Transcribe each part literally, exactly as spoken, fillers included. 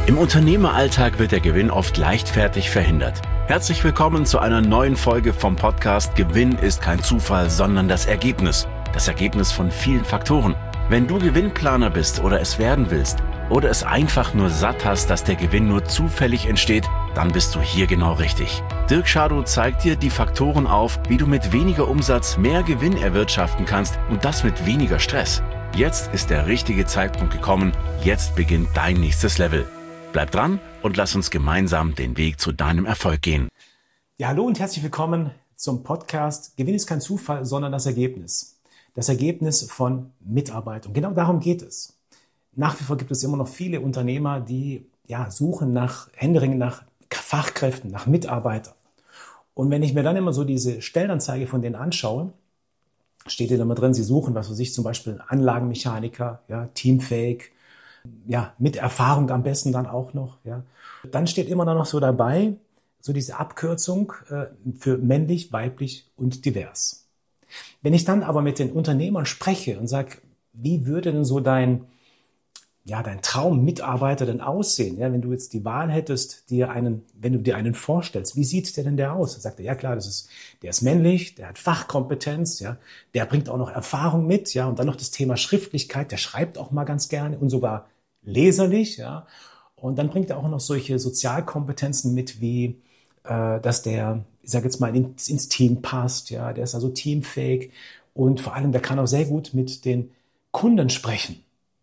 Im Unternehmeralltag wird der Gewinn oft leichtfertig verhindert. Herzlich willkommen zu einer neuen Folge vom Podcast Gewinn ist kein Zufall, sondern das Ergebnis. Das Ergebnis von vielen Faktoren. Wenn du Gewinnplaner bist oder es werden willst oder es einfach nur satt hast, dass der Gewinn nur zufällig entsteht, dann bist du hier genau richtig. Dirk Schadow zeigt dir die Faktoren auf, wie du mit weniger Umsatz mehr Gewinn erwirtschaften kannst und das mit weniger Stress. Jetzt ist der richtige Zeitpunkt gekommen. Jetzt beginnt dein nächstes Level. Bleib dran und lass uns gemeinsam den Weg zu deinem Erfolg gehen. Ja, hallo und herzlich willkommen zum Podcast Gewinn ist kein Zufall, sondern das Ergebnis. Das Ergebnis von Mitarbeit. Und genau darum geht es. Nach wie vor gibt es immer noch viele Unternehmer, die ja, suchen nach, händeringend nach Fachkräften, nach Mitarbeitern. Und wenn ich mir dann immer so diese Stellenanzeige von denen anschaue, steht da immer drin, sie suchen, was weiß ich, zum Beispiel Anlagenmechaniker, ja, teamfähig, ja, mit Erfahrung am besten dann auch noch, ja. Dann steht immer noch so dabei, so diese Abkürzung äh, für männlich, weiblich und divers. Wenn ich dann aber mit den Unternehmern spreche und sage, wie würde denn so dein, ja, dein Traummitarbeiter denn aussehen? Ja, wenn du jetzt die Wahl hättest, dir einen, wenn du dir einen vorstellst, wie sieht der denn der aus? Dann sagt er, ja klar, das ist, der ist männlich, der hat Fachkompetenz, ja, der bringt auch noch Erfahrung mit, ja, und dann noch das Thema Schriftlichkeit, der schreibt auch mal ganz gerne und sogar leserlich, ja, und dann bringt er auch noch solche Sozialkompetenzen mit, wie, äh, dass der, ich sage jetzt mal, ins, ins Team passt, ja, der ist also teamfähig und vor allem, der kann auch sehr gut mit den Kunden sprechen.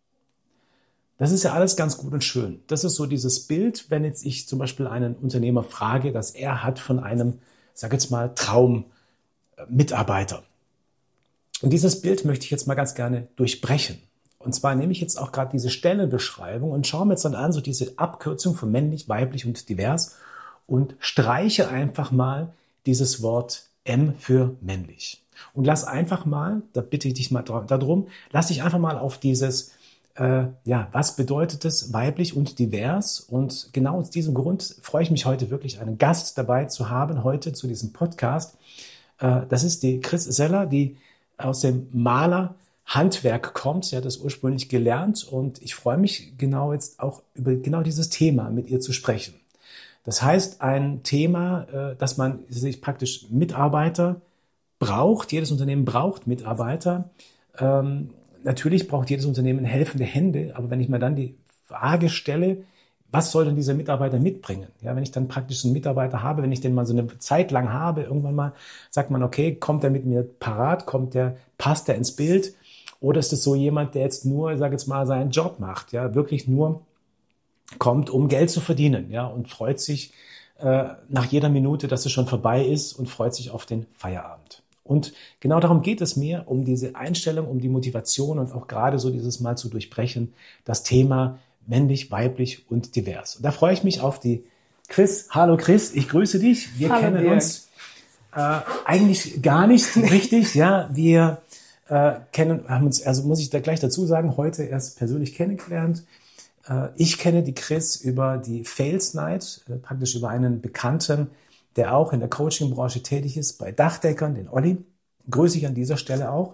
Das ist ja alles ganz gut und schön. Das ist so dieses Bild, wenn jetzt ich zum Beispiel einen Unternehmer frage, dass er hat von einem, sag jetzt mal, Traummitarbeiter. Und dieses Bild möchte ich jetzt mal ganz gerne durchbrechen. Und zwar nehme ich jetzt auch gerade diese Stellenbeschreibung und schaue mir jetzt dann an, so diese Abkürzung von männlich, weiblich und divers und streiche einfach mal dieses Wort M für männlich. Und lass einfach mal, da bitte ich dich mal darum, lass dich einfach mal auf dieses Äh, ja, was bedeutet es weiblich und divers? Und genau aus diesem Grund freue ich mich heute wirklich, einen Gast dabei zu haben, heute zu diesem Podcast. Äh, das ist die Chris Seller, die aus dem Malerhandwerk kommt. Sie hat das ursprünglich gelernt und ich freue mich genau jetzt auch über genau dieses Thema mit ihr zu sprechen. Das heißt, ein Thema, äh, dass man sich praktisch Mitarbeiter braucht. Jedes Unternehmen braucht Mitarbeiter. Ähm, Natürlich braucht jedes Unternehmen helfende Hände, aber wenn ich mir dann die Frage stelle, was soll denn dieser Mitarbeiter mitbringen? Ja, wenn ich dann praktisch einen Mitarbeiter habe, wenn ich den mal so eine Zeit lang habe, irgendwann mal sagt man, okay, kommt der mit mir parat, kommt der, passt der ins Bild? Oder ist es so jemand, der jetzt nur, ich sage jetzt mal, seinen Job macht, ja, wirklich nur kommt, um Geld zu verdienen, ja, und freut sich äh, nach jeder Minute, dass es schon vorbei ist und freut sich auf den Feierabend. Und genau darum geht es mir, um diese Einstellung, um die Motivation und auch gerade so dieses Mal zu durchbrechen, das Thema männlich, weiblich und divers. Und da freue ich mich auf die Chris. Hallo Chris, ich grüße dich. Wir Hallo, kennen Dirk. uns äh, eigentlich gar nicht richtig. Ja, wir äh, kennen, haben uns, also muss ich da gleich dazu sagen, heute erst persönlich kennengelernt. Äh, ich kenne die Chris über die Fails Night, äh, praktisch über einen Bekannten, der auch in der Coaching-Branche tätig ist, bei Dachdeckern, den Olli. Grüße ich an dieser Stelle auch.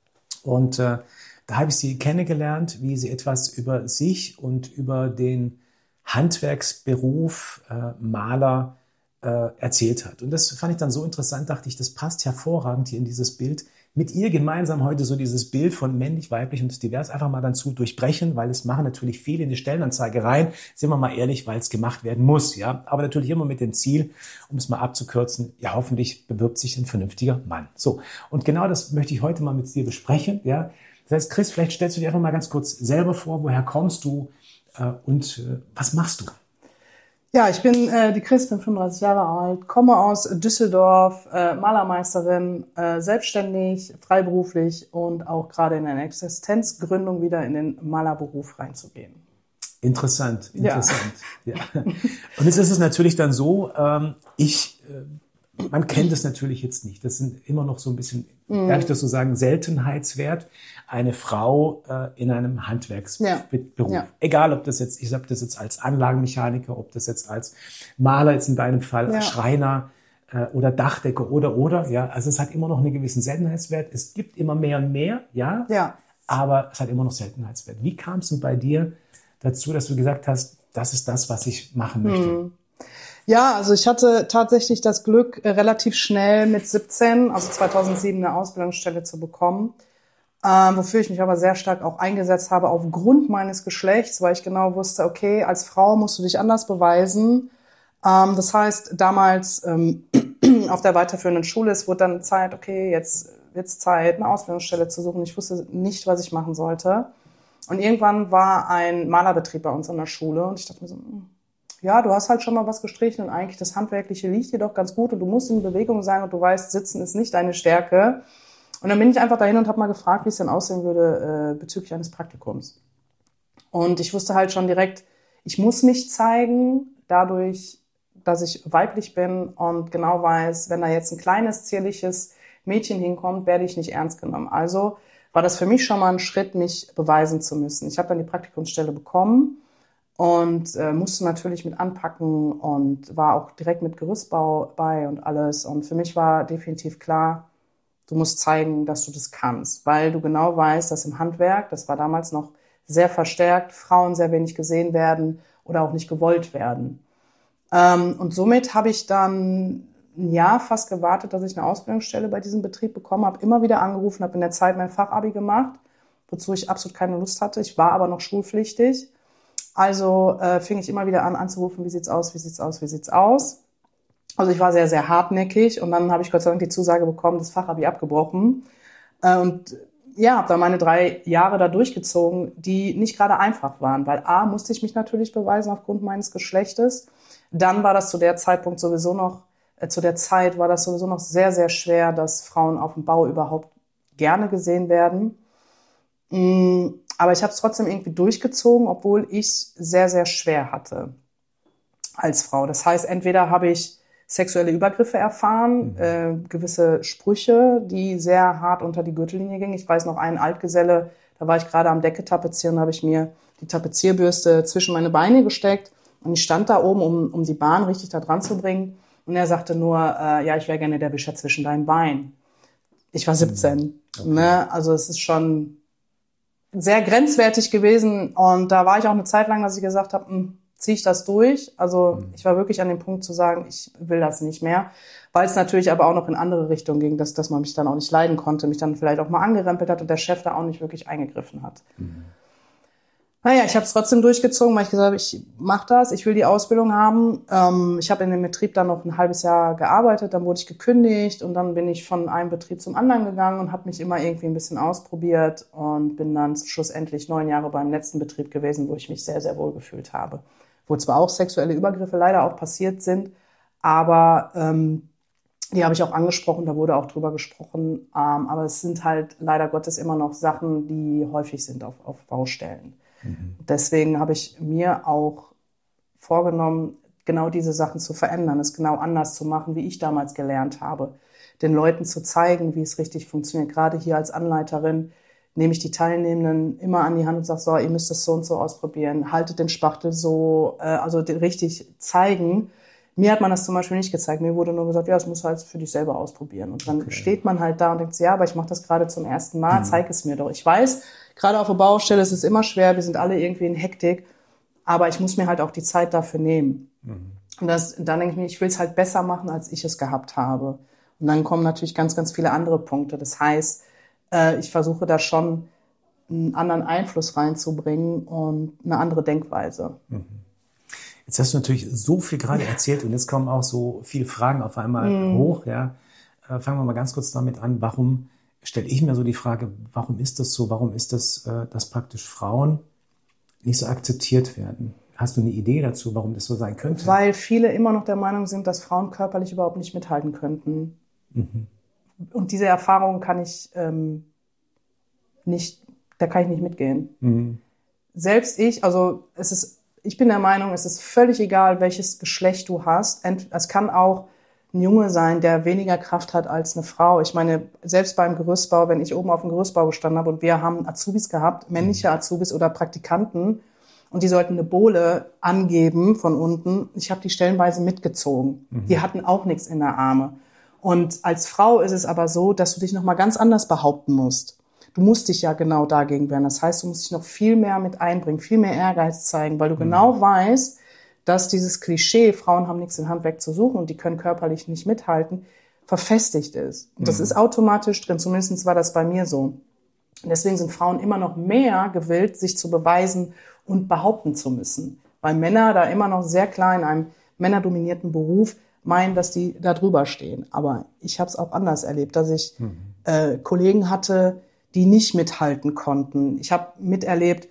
Und äh, da habe ich sie kennengelernt, wie sie etwas über sich und über den Handwerksberuf äh, Maler äh, erzählt hat. Und das fand ich dann so interessant, dachte ich, das passt hervorragend hier in dieses Bild. Mit ihr gemeinsam heute so dieses Bild von männlich, weiblich und divers einfach mal dann zu durchbrechen, weil es machen natürlich viele in die Stellenanzeige rein, sind wir mal ehrlich, weil es gemacht werden muss, ja. Aber natürlich immer mit dem Ziel, um es mal abzukürzen, ja, hoffentlich bewirbt sich ein vernünftiger Mann. So. Und genau das möchte ich heute mal mit dir besprechen, ja. Das heißt, Chris, vielleicht stellst du dir einfach mal ganz kurz selber vor, woher kommst du äh, und äh, was machst du? Ja, ich bin äh, die Chris, bin fünfunddreißig Jahre alt, komme aus Düsseldorf, äh, Malermeisterin, äh, selbstständig, freiberuflich und auch gerade in eine Existenzgründung wieder in den Malerberuf reinzugehen. Interessant, interessant. Ja. Ja. Und jetzt ist es natürlich dann so, ähm, ich, äh, man kennt es natürlich jetzt nicht. Das sind immer noch so ein bisschen, mm. darf ich das so sagen, Seltenheitswert. Eine Frau äh, in einem Handwerksberuf. Ja. Egal, ob das jetzt, ich sage das jetzt als Anlagenmechaniker, ob das jetzt als Maler, jetzt in deinem Fall, ja. Schreiner äh, oder Dachdecker oder, oder. Ja, also es hat immer noch einen gewissen Seltenheitswert. Es gibt immer mehr und mehr, ja. Ja. Aber es hat immer noch Seltenheitswert. Wie kam es denn bei dir dazu, dass du gesagt hast, das ist das, was ich machen möchte? Hm. Ja, also ich hatte tatsächlich das Glück, relativ schnell mit siebzehn, also zweitausendsieben, eine Ausbildungsstelle zu bekommen, ähm, wofür ich mich aber sehr stark auch eingesetzt habe aufgrund meines Geschlechts, weil ich genau wusste, okay, als Frau musst du dich anders beweisen. Ähm, das heißt, damals ähm, auf der weiterführenden Schule, es wurde dann Zeit, okay, jetzt wird's Zeit, eine Ausbildungsstelle zu suchen. Ich wusste nicht, was ich machen sollte. Und irgendwann war ein Malerbetrieb bei uns an der Schule und ich dachte mir so, ja, du hast halt schon mal was gestrichen und eigentlich das Handwerkliche liegt dir doch ganz gut und du musst in Bewegung sein und du weißt, Sitzen ist nicht deine Stärke. Und dann bin ich einfach dahin und habe mal gefragt, wie es denn aussehen würde äh, bezüglich eines Praktikums. Und ich wusste halt schon direkt, ich muss mich zeigen, dadurch, dass ich weiblich bin und genau weiß, wenn da jetzt ein kleines, zierliches Mädchen hinkommt, werde ich nicht ernst genommen. Also war das für mich schon mal ein Schritt, mich beweisen zu müssen. Ich habe dann die Praktikumsstelle bekommen und äh, musste natürlich mit anpacken und war auch direkt mit Gerüstbau bei und alles. Und für mich war definitiv klar, du musst zeigen, dass du das kannst, weil du genau weißt, dass im Handwerk, das war damals noch sehr verstärkt, Frauen sehr wenig gesehen werden oder auch nicht gewollt werden. Ähm, und somit habe ich dann ein Jahr fast gewartet, dass ich eine Ausbildungsstelle bei diesem Betrieb bekommen habe, immer wieder angerufen, habe in der Zeit mein Fachabi gemacht, wozu ich absolut keine Lust hatte. Ich war aber noch schulpflichtig. Also äh, fing ich immer wieder an anzurufen, wie sieht's aus, wie sieht's aus, wie sieht's aus. Also ich war sehr, sehr hartnäckig und dann habe ich Gott sei Dank die Zusage bekommen, das Fachabi abgebrochen. Äh, und ja, habe dann meine drei Jahre da durchgezogen, die nicht gerade einfach waren, weil A, musste ich mich natürlich beweisen aufgrund meines Geschlechtes. Dann war das zu der Zeitpunkt sowieso noch, äh, zu der Zeit war das sowieso noch sehr, sehr schwer, dass Frauen auf dem Bau überhaupt gerne gesehen werden. Mm, aber ich habe es trotzdem irgendwie durchgezogen, obwohl ich sehr, sehr schwer hatte als Frau. Das heißt, entweder habe ich sexuelle Übergriffe erfahren, mhm. äh, gewisse Sprüche, die sehr hart unter die Gürtellinie gingen. Ich weiß noch, einen Altgeselle, da war ich gerade am Decke tapezieren, da habe ich mir die Tapezierbürste zwischen meine Beine gesteckt und ich stand da oben, um, um die Bahn richtig da dran zu bringen. Und er sagte nur, äh, ja, ich wäre gerne der Wischer zwischen deinen Beinen. Ich war siebzehn. Okay. Ne? Also es ist schon sehr grenzwertig gewesen. Und da war ich auch eine Zeit lang, dass ich gesagt habe, ziehe ich das durch. Also ich war wirklich an dem Punkt zu sagen, ich will das nicht mehr. Weil es natürlich aber auch noch in andere Richtungen ging, dass, dass man mich dann auch nicht leiden konnte, mich dann vielleicht auch mal angerempelt hat und der Chef da auch nicht wirklich eingegriffen hat. Mhm. Naja, ich habe es trotzdem durchgezogen, weil ich gesagt habe, ich mache das, ich will die Ausbildung haben. Ähm, ich habe in dem Betrieb dann noch ein halbes Jahr gearbeitet, dann wurde ich gekündigt und dann bin ich von einem Betrieb zum anderen gegangen und habe mich immer irgendwie ein bisschen ausprobiert und bin dann schlussendlich neun Jahre beim letzten Betrieb gewesen, wo ich mich sehr, sehr wohl gefühlt habe. Wo zwar auch sexuelle Übergriffe leider auch passiert sind, aber ähm, die habe ich auch angesprochen, da wurde auch drüber gesprochen. Ähm, aber es sind halt leider Gottes immer noch Sachen, die häufig sind auf, auf Baustellen. Mhm. Deswegen habe ich mir auch vorgenommen, genau diese Sachen zu verändern, es genau anders zu machen, wie ich damals gelernt habe. Den Leuten zu zeigen, wie es richtig funktioniert. Gerade hier als Anleiterin nehme ich die Teilnehmenden immer an die Hand und sage, so, ihr müsst das so und so ausprobieren, haltet den Spachtel so, äh, also richtig zeigen. Mir hat man das zum Beispiel nicht gezeigt. Mir wurde nur gesagt, ja, das musst du halt für dich selber ausprobieren. Und dann okay. steht man halt da und denkt, ja, aber ich mache das gerade zum ersten Mal, mhm. zeig es mir doch. Ich weiß, gerade auf der Baustelle ist es immer schwer, wir sind alle irgendwie in Hektik, aber ich muss mir halt auch die Zeit dafür nehmen. Mhm. Und das, dann denke ich mir, ich will es halt besser machen, als ich es gehabt habe. Und dann kommen natürlich ganz, ganz viele andere Punkte. Das heißt, äh, ich versuche da schon einen anderen Einfluss reinzubringen und eine andere Denkweise. Mhm. Jetzt hast du natürlich so viel gerade erzählt und jetzt kommen auch so viele Fragen auf einmal mm. hoch. Ja, äh, fangen wir mal ganz kurz damit an. Warum stelle ich mir so die Frage, warum ist das so? Warum ist das, äh, dass praktisch Frauen nicht so akzeptiert werden? Hast du eine Idee dazu, warum das so sein könnte? Weil viele immer noch der Meinung sind, dass Frauen körperlich überhaupt nicht mithalten könnten. Mhm. Und diese Erfahrung kann ich ähm, nicht, da kann ich nicht mitgehen. Mhm. Selbst ich, also es ist Ich bin der Meinung, es ist völlig egal, welches Geschlecht du hast. Es kann auch ein Junge sein, der weniger Kraft hat als eine Frau. Ich meine, selbst beim Gerüstbau, wenn ich oben auf dem Gerüstbau gestanden habe und wir haben Azubis gehabt, männliche Azubis oder Praktikanten, und die sollten eine Bohle angeben von unten. Ich habe die stellenweise mitgezogen. Mhm. Die hatten auch nichts in der Arme. Und als Frau ist es aber so, dass du dich nochmal ganz anders behaupten musst. du musst dich ja genau dagegen wehren. Das heißt, du musst dich noch viel mehr mit einbringen, viel mehr Ehrgeiz zeigen, weil du mhm. genau weißt, dass dieses Klischee, Frauen haben nichts im Handwerk zu suchen und die können körperlich nicht mithalten, verfestigt ist. Und das mhm. ist automatisch drin, zumindest war das bei mir so. Und deswegen sind Frauen immer noch mehr gewillt, sich zu beweisen und behaupten zu müssen. Weil Männer da immer noch sehr klar in einem männerdominierten Beruf meinen, dass die da drüber stehen. Aber ich habe es auch anders erlebt, dass ich mhm. äh, Kollegen hatte, die nicht mithalten konnten. Ich habe miterlebt,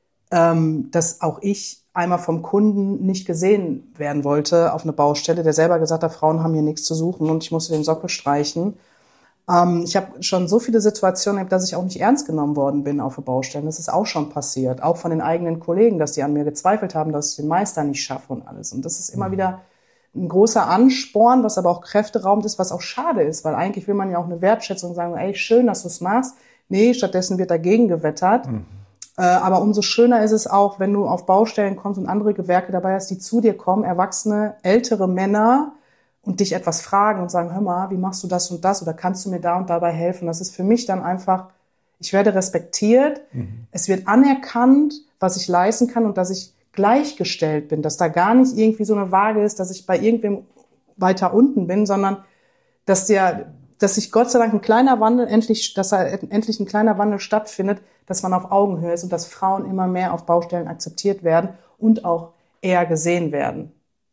ähm, dass auch ich einmal vom Kunden nicht gesehen werden wollte auf eine Baustelle, der selber gesagt hat, Frauen haben hier nichts zu suchen und ich musste den Sockel streichen. Ähm, ich habe schon so viele Situationen erlebt, dass ich auch nicht ernst genommen worden bin auf der Baustelle. Das ist auch schon passiert, auch von den eigenen Kollegen, dass die an mir gezweifelt haben, dass ich den Meister nicht schaffe und alles. Und das ist immer mhm. wieder ein großer Ansporn, was aber auch kräfteraubend ist, was auch schade ist, weil eigentlich will man ja auch eine Wertschätzung sagen, ey, schön, dass du es machst. Nee, stattdessen wird dagegen gewettert. Mhm. Äh, aber umso schöner ist es auch, wenn du auf Baustellen kommst und andere Gewerke dabei hast, die zu dir kommen, erwachsene, ältere Männer, und dich etwas fragen und sagen, hör mal, wie machst du das und das oder kannst du mir da und dabei helfen? Das ist für mich dann einfach, ich werde respektiert, mhm. es wird anerkannt, was ich leisten kann und dass ich gleichgestellt bin, dass da gar nicht irgendwie so eine Waage ist, dass ich bei irgendwem weiter unten bin, sondern dass der, dass sich Gott sei Dank ein kleiner Wandel endlich, dass da endlich ein kleiner Wandel stattfindet, dass man auf Augenhöhe ist und dass Frauen immer mehr auf Baustellen akzeptiert werden und auch eher gesehen werden.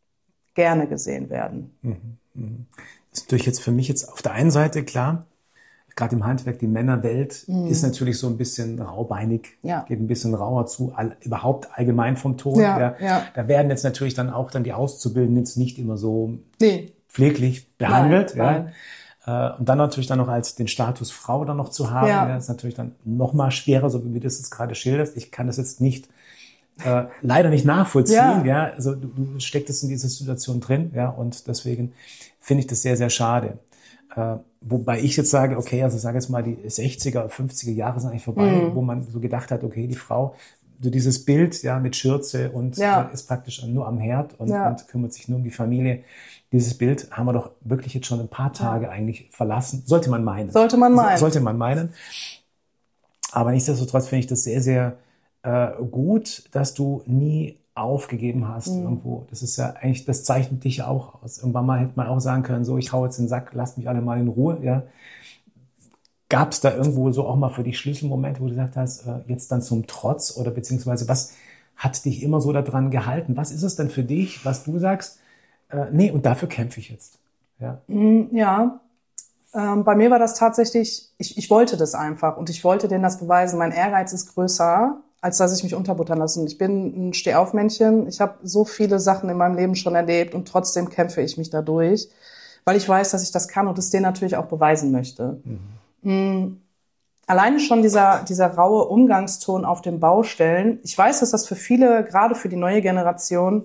gerne gesehen werden. Das ist natürlich jetzt für mich jetzt auf der einen Seite klar, gerade im Handwerk, die Männerwelt mhm. ist natürlich so ein bisschen raubeinig, ja. geht ein bisschen rauer zu, all, überhaupt allgemein vom Ton. Ja, da, ja. da werden jetzt natürlich dann auch dann die Auszubildenden jetzt nicht immer so nee. pfleglich behandelt. Nein, ja. nein. Und dann natürlich dann noch als den Status Frau dann noch zu haben, ja. Ja, ist natürlich dann noch mal schwerer, so wie du das jetzt gerade schilderst. Ich kann das jetzt nicht Äh, leider nicht nachvollziehen, ja, ja. Also du, du stecktest in dieser Situation drin, ja, und deswegen finde ich das sehr, sehr schade. Äh, wobei ich jetzt sage, okay, also sage jetzt mal, die sechziger, fünfziger Jahre sind eigentlich vorbei, mhm. wo man so gedacht hat, okay, die Frau, so dieses Bild, ja, mit Schürze und ja. äh, ist praktisch nur am Herd und, ja. und kümmert sich nur um die Familie. Dieses Bild haben wir doch wirklich jetzt schon ein paar Tage ja. eigentlich verlassen. Sollte man meinen. Sollte man meinen. So, sollte man meinen. Aber nichtsdestotrotz finde ich das sehr, sehr Äh, gut, dass du nie aufgegeben hast mhm. irgendwo. Das ist ja eigentlich, das zeichnet dich ja auch aus. Irgendwann mal hätte man auch sagen können, so, ich hau jetzt den Sack, lasst mich alle mal in Ruhe, ja. Gab es da irgendwo so auch mal für dich Schlüsselmomente, wo du gesagt hast, äh, jetzt dann zum Trotz oder beziehungsweise was hat dich immer so daran gehalten? Was ist es denn für dich, was du sagst, äh, nee, und dafür kämpfe ich jetzt? Ja. Ja. Ähm, bei mir war das tatsächlich, ich, ich wollte das einfach und ich wollte denen das beweisen. Mein Ehrgeiz ist größer, als dass ich mich unterbuttern lasse. Ich bin ein Stehaufmännchen. Ich habe so viele Sachen in meinem Leben schon erlebt und trotzdem kämpfe ich mich da durch, weil ich weiß, dass ich das kann und es denen natürlich auch beweisen möchte. Mhm. Alleine schon dieser, dieser raue Umgangston auf den Baustellen. Ich weiß, dass das für viele, gerade für die neue Generation,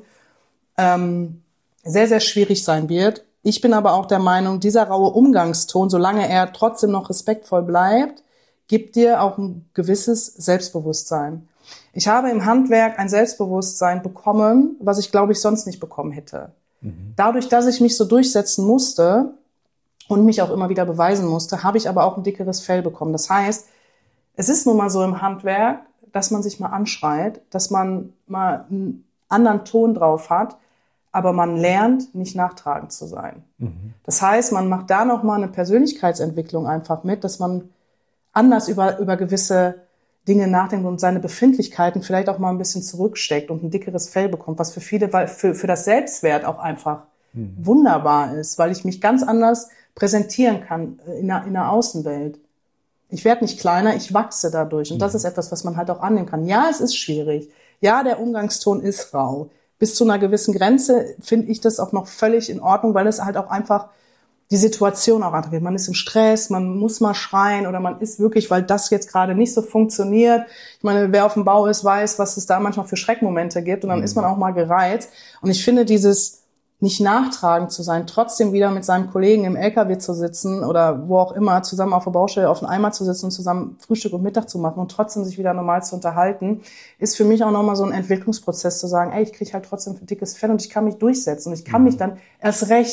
ähm, sehr, sehr schwierig sein wird. Ich bin aber auch der Meinung, dieser raue Umgangston, solange er trotzdem noch respektvoll bleibt, gibt dir auch ein gewisses Selbstbewusstsein. Ich habe im Handwerk ein Selbstbewusstsein bekommen, was ich, glaube ich, sonst nicht bekommen hätte. Mhm. Dadurch, dass ich mich so durchsetzen musste und mich auch immer wieder beweisen musste, habe ich aber auch ein dickeres Fell bekommen. Das heißt, es ist nun mal so im Handwerk, dass man sich mal anschreit, dass man mal einen anderen Ton drauf hat, aber man lernt, nicht nachtragend zu sein. Mhm. Das heißt, man macht da noch mal eine Persönlichkeitsentwicklung einfach mit, dass man anders über, über gewisse Dinge nachdenkt und seine Befindlichkeiten vielleicht auch mal ein bisschen zurücksteckt und ein dickeres Fell bekommt, was für viele, weil für, für das Selbstwert auch einfach mhm. wunderbar ist, weil ich mich ganz anders präsentieren kann in der, in der Außenwelt. Ich werde nicht kleiner, ich wachse dadurch. Und mhm. das ist etwas, was man halt auch annehmen kann. Ja, es ist schwierig. Ja, der Umgangston ist rau. Bis zu einer gewissen Grenze finde ich das auch noch völlig in Ordnung, weil es halt auch einfach die Situation auch angeht. Man ist im Stress, man muss mal schreien oder man ist wirklich, weil das jetzt gerade nicht so funktioniert. Ich meine, wer auf dem Bau ist, weiß, was es da manchmal für Schreckmomente gibt und dann mhm. ist man auch mal gereizt. Und ich finde dieses nicht nachtragend zu sein, trotzdem wieder mit seinem Kollegen im L K W zu sitzen oder wo auch immer, zusammen auf der Baustelle auf dem Eimer zu sitzen und zusammen Frühstück und Mittag zu machen und trotzdem sich wieder normal zu unterhalten, ist für mich auch nochmal so ein Entwicklungsprozess zu sagen, ey, ich kriege halt trotzdem ein dickes Fell und ich kann mich durchsetzen und ich kann mhm. mich dann erst recht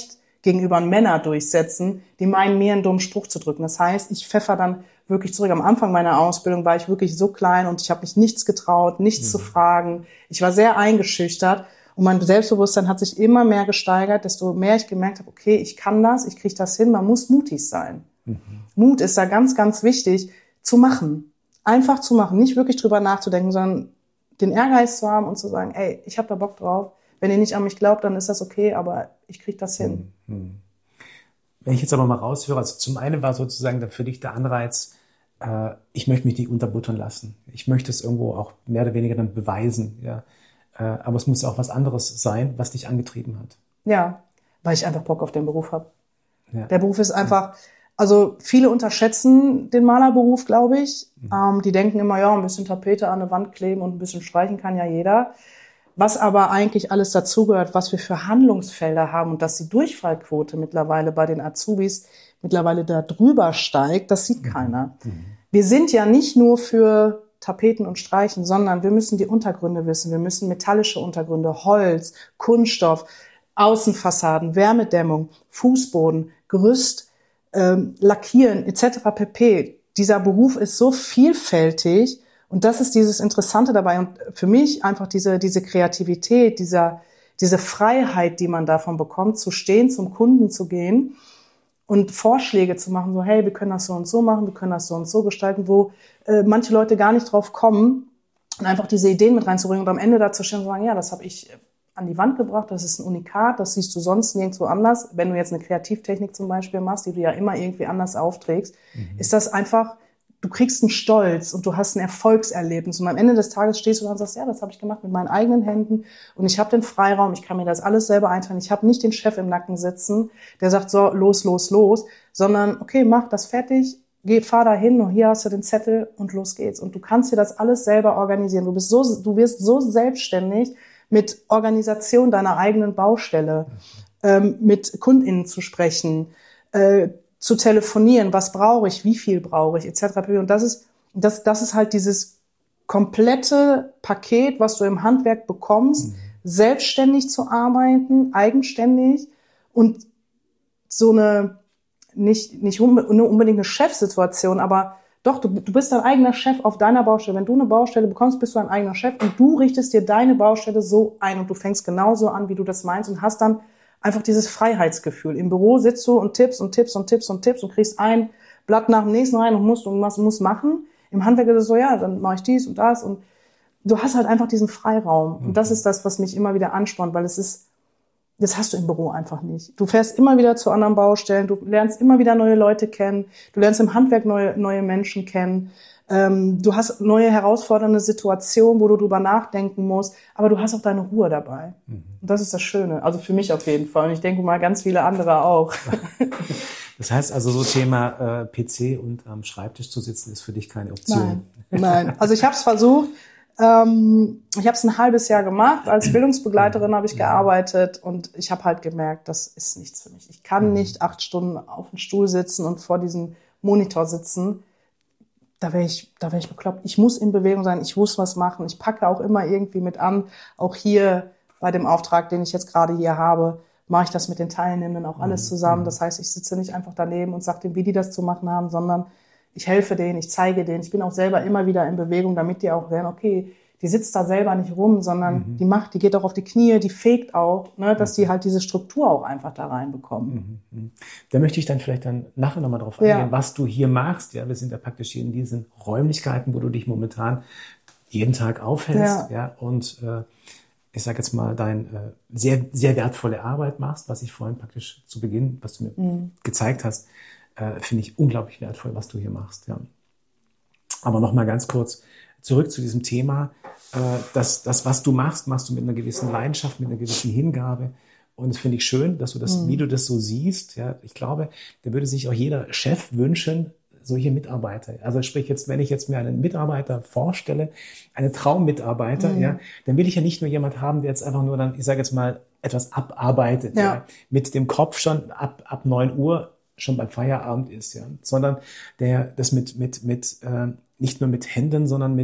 gegenüber Männer durchsetzen, die meinen, mir einen dummen Spruch zu drücken. Das heißt, ich pfeffer dann wirklich zurück. Am Anfang meiner Ausbildung war ich wirklich so klein und ich habe mich nichts getraut, nichts mhm. zu fragen. Ich war sehr eingeschüchtert und mein Selbstbewusstsein hat sich immer mehr gesteigert, desto mehr ich gemerkt habe, okay, ich kann das, ich kriege das hin, man muss mutig sein. Mhm. Mut ist da ganz, ganz wichtig, zu machen. Einfach zu machen, nicht wirklich drüber nachzudenken, sondern den Ehrgeiz zu haben und zu sagen, ey, ich habe da Bock drauf. Wenn ihr nicht an mich glaubt, dann ist das okay, aber ich kriege das hin. Mhm. Wenn ich jetzt aber mal raushöre, also zum einen war sozusagen dann für dich der Anreiz, äh, ich möchte mich nicht unterbuttern lassen. Ich möchte es irgendwo auch mehr oder weniger dann beweisen. Ja. Äh, aber es muss ja auch was anderes sein, was dich angetrieben hat. Ja, weil ich einfach Bock auf den Beruf habe. Ja. Der Beruf ist einfach, also viele unterschätzen den Malerberuf, glaube ich. Mhm. Ähm, die denken immer, ja, ein bisschen Tapete an der Wand kleben und ein bisschen streichen kann ja jeder. Was aber eigentlich alles dazugehört, was wir für Handlungsfelder haben und dass die Durchfallquote mittlerweile bei den Azubis mittlerweile da drüber steigt, das sieht keiner. Mhm. Wir sind ja nicht nur für Tapeten und Streichen, sondern wir müssen die Untergründe wissen. Wir müssen metallische Untergründe, Holz, Kunststoff, Außenfassaden, Wärmedämmung, Fußboden, Gerüst, ähm, Lackieren et cetera pp. Dieser Beruf ist so vielfältig. Und das ist dieses Interessante dabei und für mich einfach diese diese Kreativität, dieser diese Freiheit, die man davon bekommt, zu stehen, zum Kunden zu gehen und Vorschläge zu machen, so hey, wir können das so und so machen, wir können das so und so gestalten, wo äh, manche Leute gar nicht drauf kommen und einfach diese Ideen mit reinzubringen und am Ende dazu stehen und sagen, ja, das habe ich an die Wand gebracht, das ist ein Unikat, das siehst du sonst nirgendwo anders. Wenn du jetzt eine Kreativtechnik zum Beispiel machst, die du ja immer irgendwie anders aufträgst, mhm. ist das einfach, du kriegst einen Stolz und du hast ein Erfolgserlebnis und am Ende des Tages stehst du dann und sagst, ja, das habe ich gemacht mit meinen eigenen Händen und ich habe den Freiraum, ich kann mir das alles selber einteilen, ich habe nicht den Chef im Nacken sitzen, der sagt, so, los, los, los, sondern, okay, mach das fertig, geh, fahr da hin und hier hast du den Zettel und los geht's. Und du kannst dir das alles selber organisieren. Du bist so, du wirst so selbstständig mit Organisation deiner eigenen Baustelle, ähm, mit KundInnen zu sprechen, äh, zu telefonieren, was brauche ich, wie viel brauche ich, et cetera. Und das ist, das, das ist halt dieses komplette Paket, was du im Handwerk bekommst, mhm. selbstständig zu arbeiten, eigenständig und so eine, nicht, nicht unbedingt eine Chefsituation, aber doch, du, du bist dein eigener Chef auf deiner Baustelle. Wenn du eine Baustelle bekommst, bist du ein eigener Chef und du richtest dir deine Baustelle so ein und du fängst genauso an, wie du das meinst und hast dann einfach dieses Freiheitsgefühl. Im Büro sitzt du und tippst und tippst und tippst und tippst und kriegst ein Blatt nach dem nächsten rein und musst und was musst machen. Im Handwerk ist es so, ja, dann mache ich dies und das und du hast halt einfach diesen Freiraum. Und das ist das, was mich immer wieder anspornt, weil es ist, das hast du im Büro einfach nicht. Du fährst immer wieder zu anderen Baustellen, du lernst immer wieder neue Leute kennen, du lernst im Handwerk neue, neue Menschen kennen. Ähm, du hast neue herausfordernde Situationen, wo du drüber nachdenken musst, aber du hast auch deine Ruhe dabei. Mhm. Und das ist das Schöne. Also für mich auf jeden Fall. Und ich denke mal, ganz viele andere auch. Das heißt also, so Thema äh, P C und am Schreibtisch zu sitzen, ist für dich keine Option. Nein, nein. Also ich habe es versucht. Ähm, ich habe es ein halbes Jahr gemacht. Als Bildungsbegleiterin habe ich gearbeitet und ich habe halt gemerkt, das ist nichts für mich. Ich kann nicht acht Stunden auf dem Stuhl sitzen und vor diesem Monitor sitzen. Da wäre ich, da wäre ich bekloppt. Ich muss in Bewegung sein. Ich muss was machen. Ich packe auch immer irgendwie mit an. Auch hier bei dem Auftrag, den ich jetzt gerade hier habe, mache ich das mit den Teilnehmenden auch alles zusammen. Das heißt, ich sitze nicht einfach daneben und sage denen, wie die das zu machen haben, sondern ich helfe denen, ich zeige denen. Ich bin auch selber immer wieder in Bewegung, damit die auch lernen, okay, die sitzt da selber nicht rum, sondern mhm. die macht, die geht auch auf die Knie, die fegt auch, ne, dass die halt diese Struktur auch einfach da reinbekommen. Mhm. Da möchte ich dann vielleicht dann nachher nochmal drauf eingehen, ja. was du hier machst. Ja, wir sind ja praktisch hier in diesen Räumlichkeiten, wo du dich momentan jeden Tag aufhältst, ja, ja und äh, ich sage jetzt mal, deine äh, sehr, sehr wertvolle Arbeit machst, was ich vorhin praktisch zu Beginn, was du mir mhm. gezeigt hast, äh, finde ich unglaublich wertvoll, was du hier machst. Ja. Aber nochmal ganz kurz zurück zu diesem Thema. Äh, das, das, was du machst, machst du mit einer gewissen Leidenschaft, mit einer gewissen Hingabe. Und das finde ich schön, dass du das, mhm. wie du das so siehst. Ja, ich glaube, da würde sich auch jeder Chef wünschen, solche Mitarbeiter. Also sprich jetzt, wenn ich jetzt mir einen Mitarbeiter vorstelle, einen Traummitarbeiter, mhm. ja, dann will ich ja nicht nur jemand haben, der jetzt einfach nur dann, ich sage jetzt mal, etwas abarbeitet, ja. ja, mit dem Kopf schon ab ab neun Uhr schon beim Feierabend ist, ja, sondern der das mit mit mit äh, nicht nur mit Händen, sondern mit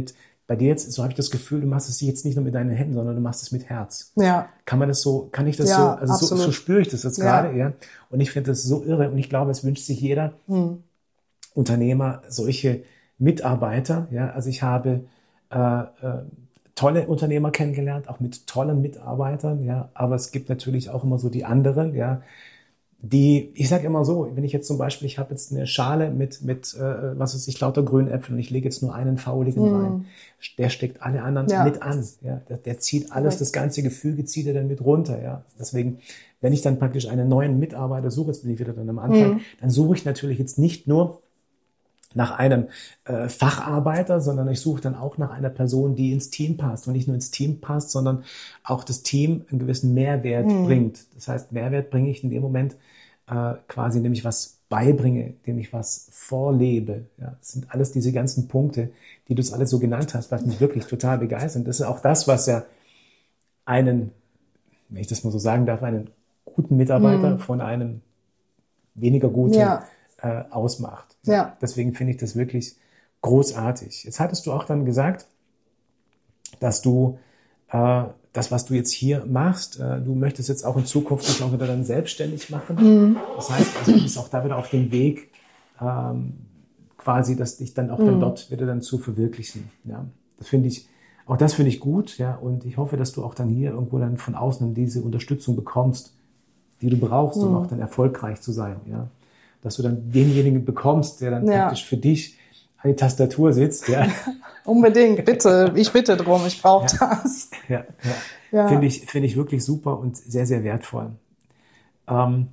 bei dir jetzt, so habe ich das Gefühl, du machst es jetzt nicht nur mit deinen Händen, sondern du machst es mit Herz. Ja. Kann man das so, kann ich das ja, so, also so, absolut. so spüre ich das jetzt ja. gerade, ja. Und ich finde das so irre und ich glaube, es wünscht sich jeder hm. Unternehmer solche Mitarbeiter, ja. Also ich habe äh, äh, tolle Unternehmer kennengelernt, auch mit tollen Mitarbeitern, ja. Aber es gibt natürlich auch immer so die anderen, ja. Die, ich sage immer so, wenn ich jetzt zum Beispiel, ich habe jetzt eine Schale mit, mit äh, was weiß ich, lauter grünen Äpfeln und ich lege jetzt nur einen fauligen mm. rein, der steckt alle anderen ja. mit an. Ja, der, der zieht alles, das ganze Gefüge zieht er dann mit runter. Ja, deswegen, wenn ich dann praktisch einen neuen Mitarbeiter suche, jetzt bin ich wieder dann am Anfang, mm. dann suche ich natürlich jetzt nicht nur nach einem äh, Facharbeiter, sondern ich suche dann auch nach einer Person, die ins Team passt und nicht nur ins Team passt, sondern auch das Team einen gewissen Mehrwert mm. bringt. Das heißt, Mehrwert bringe ich in dem Moment äh, quasi, indem ich was beibringe, indem ich was vorlebe. Ja, das sind alles diese ganzen Punkte, die du es alles so genannt hast, was mich wirklich total begeistert. Das ist auch das, was ja einen, wenn ich das mal so sagen darf, einen guten Mitarbeiter mm. von einem weniger guten ja. äh, ausmacht. Ja. Deswegen finde ich das wirklich großartig. Jetzt hattest du auch dann gesagt, dass du äh, das, was du jetzt hier machst, äh, du möchtest jetzt auch in Zukunft dich auch wieder dann selbstständig machen. Mhm. Das heißt, also du bist auch da wieder auf dem Weg, ähm, quasi, dass dich dann auch mhm. dann dort wieder dann zu verwirklichen. Ja, das finde ich, auch das finde ich gut. Ja, und ich hoffe, dass du auch dann hier irgendwo dann von außen diese Unterstützung bekommst, die du brauchst, mhm. um auch dann erfolgreich zu sein. Ja, dass du dann denjenigen bekommst, der dann ja. praktisch für dich an die Tastatur sitzt. Ja. Unbedingt, bitte, ich bitte drum, ich brauche ja. das. Ja, ja. ja. Finde ich, finde ich wirklich super und sehr, sehr wertvoll. Ähm,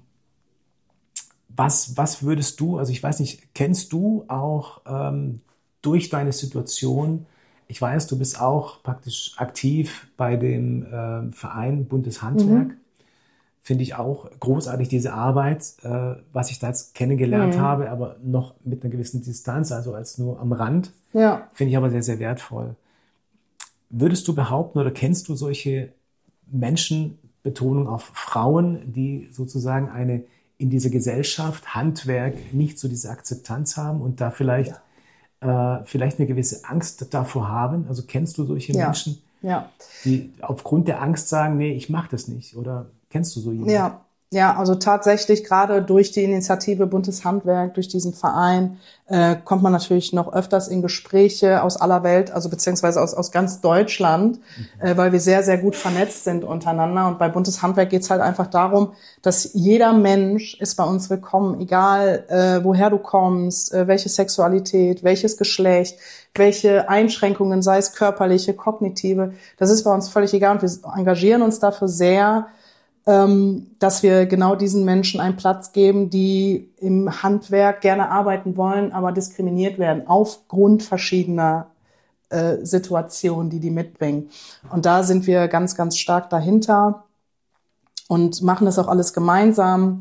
was, was würdest du, also ich weiß nicht, kennst du auch ähm, durch deine Situation, ich weiß, du bist auch praktisch aktiv bei dem äh, Verein Buntes Handwerk. Mhm. Finde ich auch großartig, diese Arbeit, äh, was ich da jetzt kennengelernt mhm. habe, aber noch mit einer gewissen Distanz, also als nur am Rand. Ja. Finde ich aber sehr, sehr wertvoll. Würdest du behaupten oder kennst du solche Menschen, Betonung auf Frauen, die sozusagen eine in dieser Gesellschaft, Handwerk, nicht so diese Akzeptanz haben und da vielleicht, ja. äh, vielleicht eine gewisse Angst davor haben? Also kennst du solche ja. Menschen, ja. die aufgrund der Angst sagen, nee, ich mache das nicht, oder kennst du so jemanden? Ja, ja, also tatsächlich gerade durch die Initiative Buntes Handwerk, durch diesen Verein, äh, kommt man natürlich noch öfters in Gespräche aus aller Welt, also beziehungsweise aus, aus ganz Deutschland, mhm. äh, weil wir sehr, sehr gut vernetzt sind untereinander. Und bei Buntes Handwerk geht es halt einfach darum, dass jeder Mensch ist bei uns willkommen, egal äh, woher du kommst, äh, welche Sexualität, welches Geschlecht, welche Einschränkungen, sei es körperliche, kognitive, das ist bei uns völlig egal. Und wir engagieren uns dafür sehr, dass wir genau diesen Menschen einen Platz geben, die im Handwerk gerne arbeiten wollen, aber diskriminiert werden aufgrund verschiedener äh, Situationen, die die mitbringen. Und da sind wir ganz, ganz stark dahinter und machen das auch alles gemeinsam.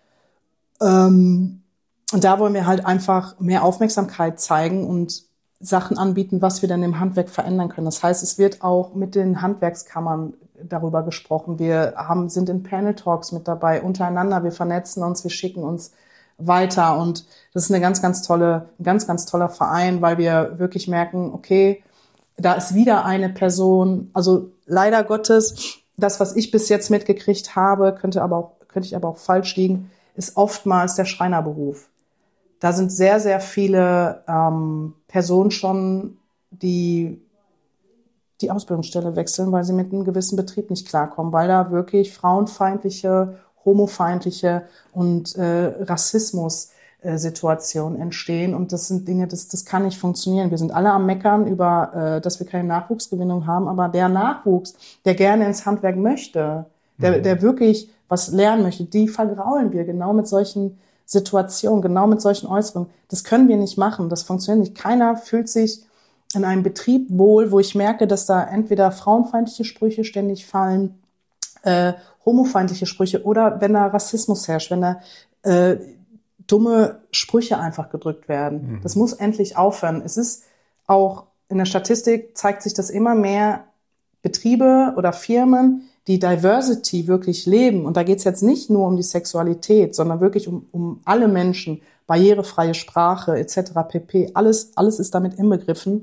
Ähm, und da wollen wir halt einfach mehr Aufmerksamkeit zeigen und Sachen anbieten, was wir dann im Handwerk verändern können. Das heißt, es wird auch mit den Handwerkskammern darüber gesprochen. Wir haben, sind in Panel-Talks mit dabei, untereinander. Wir vernetzen uns, wir schicken uns weiter. Und das ist eine ganz, ganz tolle, ein ganz, ganz toller Verein, weil wir wirklich merken, okay, da ist wieder eine Person, also leider Gottes, das, was ich bis jetzt mitgekriegt habe, könnte aber auch, könnte ich aber auch falsch liegen, ist oftmals der Schreinerberuf. Da sind sehr, sehr viele ähm, Personen schon, die die Ausbildungsstelle wechseln, weil sie mit einem gewissen Betrieb nicht klarkommen, weil da wirklich frauenfeindliche, homofeindliche und äh, Rassismus-Situationen äh, entstehen. Und das sind Dinge, das, das kann nicht funktionieren. Wir sind alle am Meckern über, äh, dass wir keine Nachwuchsgewinnung haben, aber der Nachwuchs, der gerne ins Handwerk möchte, der, der wirklich was lernen möchte, die vergraulen wir genau mit solchen Situationen, genau mit solchen Äußerungen. Das können wir nicht machen, das funktioniert nicht. Keiner fühlt sich in einem Betrieb wohl, wo ich merke, dass da entweder frauenfeindliche Sprüche ständig fallen, äh, homofeindliche Sprüche oder wenn da Rassismus herrscht, wenn da äh, dumme Sprüche einfach gedrückt werden. Mhm. Das muss endlich aufhören. Es ist auch in der Statistik zeigt sich, dass immer mehr Betriebe oder Firmen, die Diversity wirklich leben, und da geht es jetzt nicht nur um die Sexualität, sondern wirklich um, um alle Menschen, barrierefreie Sprache et cetera pp. Alles, alles ist damit inbegriffen,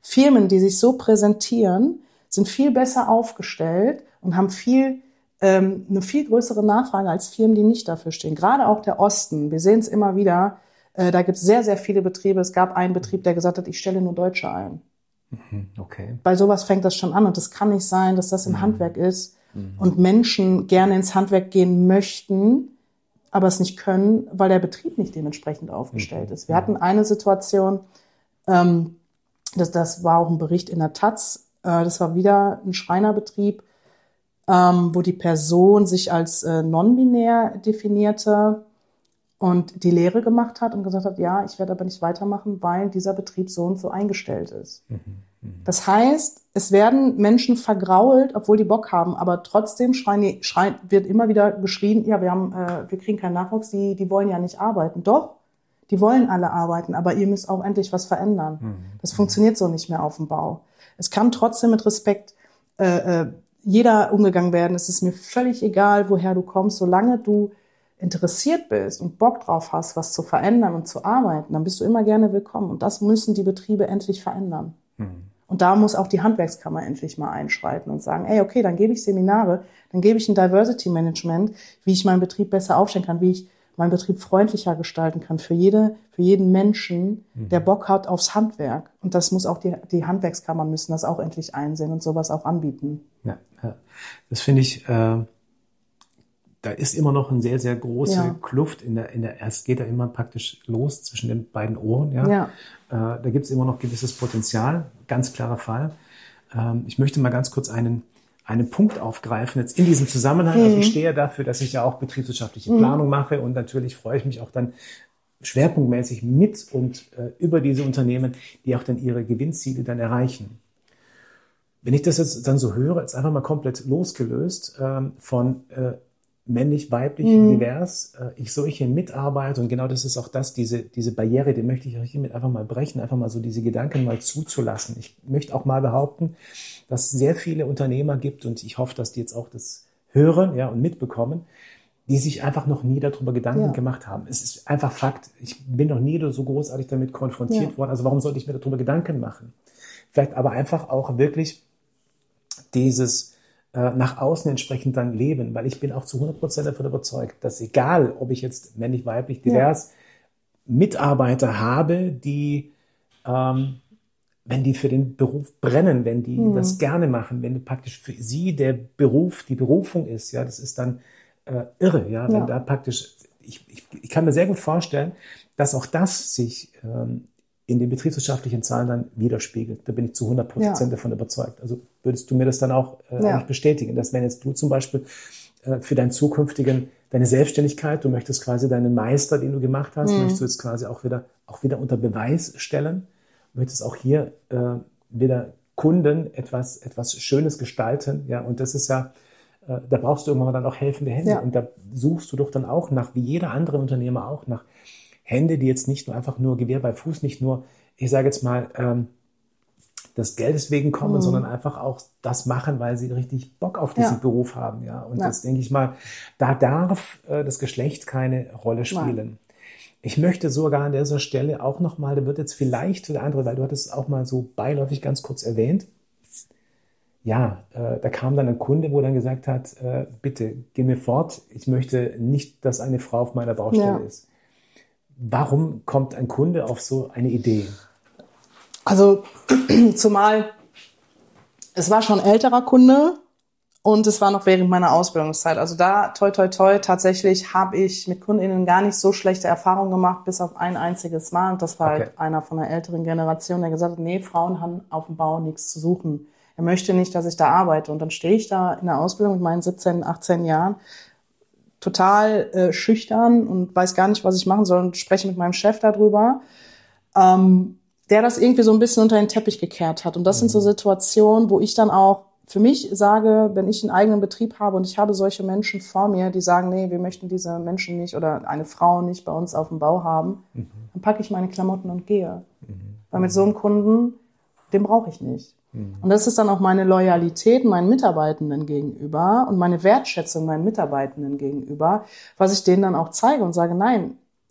Firmen, die sich so präsentieren, sind viel besser aufgestellt und haben viel ähm, eine viel größere Nachfrage als Firmen, die nicht dafür stehen. Gerade auch der Osten. Wir sehen es immer wieder. Äh, da gibt es sehr, sehr viele Betriebe. Es gab einen Betrieb, der gesagt hat, ich stelle nur Deutsche ein. Okay. Bei sowas fängt das schon an. Und das kann nicht sein, dass das im mhm. Handwerk ist mhm. und Menschen gerne ins Handwerk gehen möchten, aber es nicht können, weil der Betrieb nicht dementsprechend aufgestellt mhm. ist. Wir hatten eine Situation, ähm, das, das war auch ein Bericht in der Taz, äh, das war wieder ein Schreinerbetrieb, ähm, wo die Person sich als äh, non-binär definierte und die Lehre gemacht hat und gesagt hat, ja, ich werde aber nicht weitermachen, weil dieser Betrieb so und so eingestellt ist. Mhm. Mhm. Das heißt, es werden Menschen vergrault, obwohl die Bock haben, aber trotzdem schreien die, schreien, wird immer wieder geschrien, ja, wir haben, äh, wir kriegen keinen Nachwuchs, die, die wollen ja nicht arbeiten. Doch, die wollen alle arbeiten, aber ihr müsst auch endlich was verändern. Mhm. Das funktioniert so nicht mehr auf dem Bau. Es kann trotzdem mit Respekt äh, äh, jeder umgegangen werden. Es ist mir völlig egal, woher du kommst, solange du interessiert bist und Bock drauf hast, was zu verändern und zu arbeiten, dann bist du immer gerne willkommen. Und das müssen die Betriebe endlich verändern. Mhm. Und da muss auch die Handwerkskammer endlich mal einschreiten und sagen, ey, okay, dann gebe ich Seminare, dann gebe ich ein Diversity Management, wie ich meinen Betrieb besser aufstellen kann, wie ich meinen Betrieb freundlicher gestalten kann für jede, für jeden Menschen, mhm. der Bock hat aufs Handwerk. Und das muss auch die, die Handwerkskammern müssen das auch endlich einsehen und sowas auch anbieten. Ja, ja. Das finde ich, äh da ist immer noch eine sehr, sehr große ja. Kluft in der, in der, es geht da immer praktisch los zwischen den beiden Ohren, ja. ja. Äh, da gibt es immer noch gewisses Potenzial, ganz klarer Fall. Ähm, ich möchte mal ganz kurz einen, einen Punkt aufgreifen, jetzt in diesem Zusammenhang. Mhm. Also ich stehe dafür, dass ich ja auch betriebswirtschaftliche mhm. Planung mache und natürlich freue ich mich auch dann schwerpunktmäßig mit und äh, über diese Unternehmen, die auch dann ihre Gewinnziele dann erreichen. Wenn ich das jetzt dann so höre, jetzt einfach mal komplett losgelöst ähm, von äh, männlich, weiblich, mhm. divers, äh, ich solche mitarbeite und genau das ist auch das, diese diese Barriere, die möchte ich richtig mit einfach mal brechen, einfach mal so diese Gedanken mal zuzulassen. Ich möchte auch mal behaupten, dass es sehr viele Unternehmer gibt und ich hoffe, dass die jetzt auch das hören, ja, und mitbekommen, die sich einfach noch nie darüber Gedanken ja. gemacht haben. Es ist einfach Fakt. Ich bin noch nie so großartig damit konfrontiert ja. worden. Also warum sollte ich mir darüber Gedanken machen? Vielleicht aber einfach auch wirklich dieses nach außen entsprechend dann leben, weil ich bin auch zu hundert Prozent davon überzeugt, dass egal, ob ich jetzt männlich, weiblich, divers, ja. Mitarbeiter habe, die, ähm, wenn die für den Beruf brennen, wenn die mhm. das gerne machen, wenn praktisch für sie der Beruf die Berufung ist, ja, das ist dann äh, irre, ja, wenn ja. da praktisch, ich, ich, ich kann mir sehr gut vorstellen, dass auch das sich ähm, in den betriebswirtschaftlichen Zahlen dann widerspiegelt. Da bin ich zu hundert Prozent ja. davon überzeugt. Also würdest du mir das dann auch äh, ja. bestätigen, dass wenn jetzt du zum Beispiel äh, für deinen zukünftigen, deine Selbstständigkeit, du möchtest quasi deinen Meister, den du gemacht hast, mhm. möchtest du jetzt quasi auch wieder, auch wieder unter Beweis stellen, möchtest auch hier äh, wieder Kunden etwas, etwas Schönes gestalten, ja, und das ist ja, äh, da brauchst du irgendwann dann auch helfende Hände ja. und da suchst du doch dann auch nach, wie jeder andere Unternehmer auch, nach Hände, die jetzt nicht nur einfach nur Gewehr bei Fuß, nicht nur, ich sage jetzt mal, ähm, des Geldes wegen kommen, mhm. sondern einfach auch das machen, weil sie richtig Bock auf diesen ja. Beruf haben. Ja. Und ja. das denke ich mal, da darf äh, das Geschlecht keine Rolle spielen. Nein. Ich möchte sogar an dieser Stelle auch nochmal, da wird jetzt vielleicht für der andere, weil du hattest es auch mal so beiläufig ganz kurz erwähnt, ja, äh, da kam dann ein Kunde, wo dann gesagt hat, äh, bitte, geh mir fort, ich möchte nicht, dass eine Frau auf meiner Baustelle ja. ist. Warum kommt ein Kunde auf so eine Idee? Also zumal es war schon ein älterer Kunde und es war noch während meiner Ausbildungszeit. Also da, toi, toi, toi, tatsächlich habe ich mit KundInnen gar nicht so schlechte Erfahrungen gemacht, bis auf ein einziges Mal. Und das war okay. halt einer von der älteren Generation, der gesagt hat, nee, Frauen haben auf dem Bau nichts zu suchen. Er möchte nicht, dass ich da arbeite. Und dann stehe ich da in der Ausbildung mit meinen siebzehn, achtzehn Jahren, total äh, schüchtern und weiß gar nicht, was ich machen soll und spreche mit meinem Chef darüber, ähm, der das irgendwie so ein bisschen unter den Teppich gekehrt hat. Und das mhm. sind so Situationen, wo ich dann auch für mich sage, wenn ich einen eigenen Betrieb habe und ich habe solche Menschen vor mir, die sagen, nee, wir möchten diese Menschen nicht oder eine Frau nicht bei uns auf dem Bau haben, mhm. dann packe ich meine Klamotten und gehe. Mhm. Weil mit so einem Kunden, den brauche ich nicht. Und das ist dann auch meine Loyalität meinen Mitarbeitenden gegenüber und meine Wertschätzung meinen Mitarbeitenden gegenüber, was ich denen dann auch zeige und sage, nein,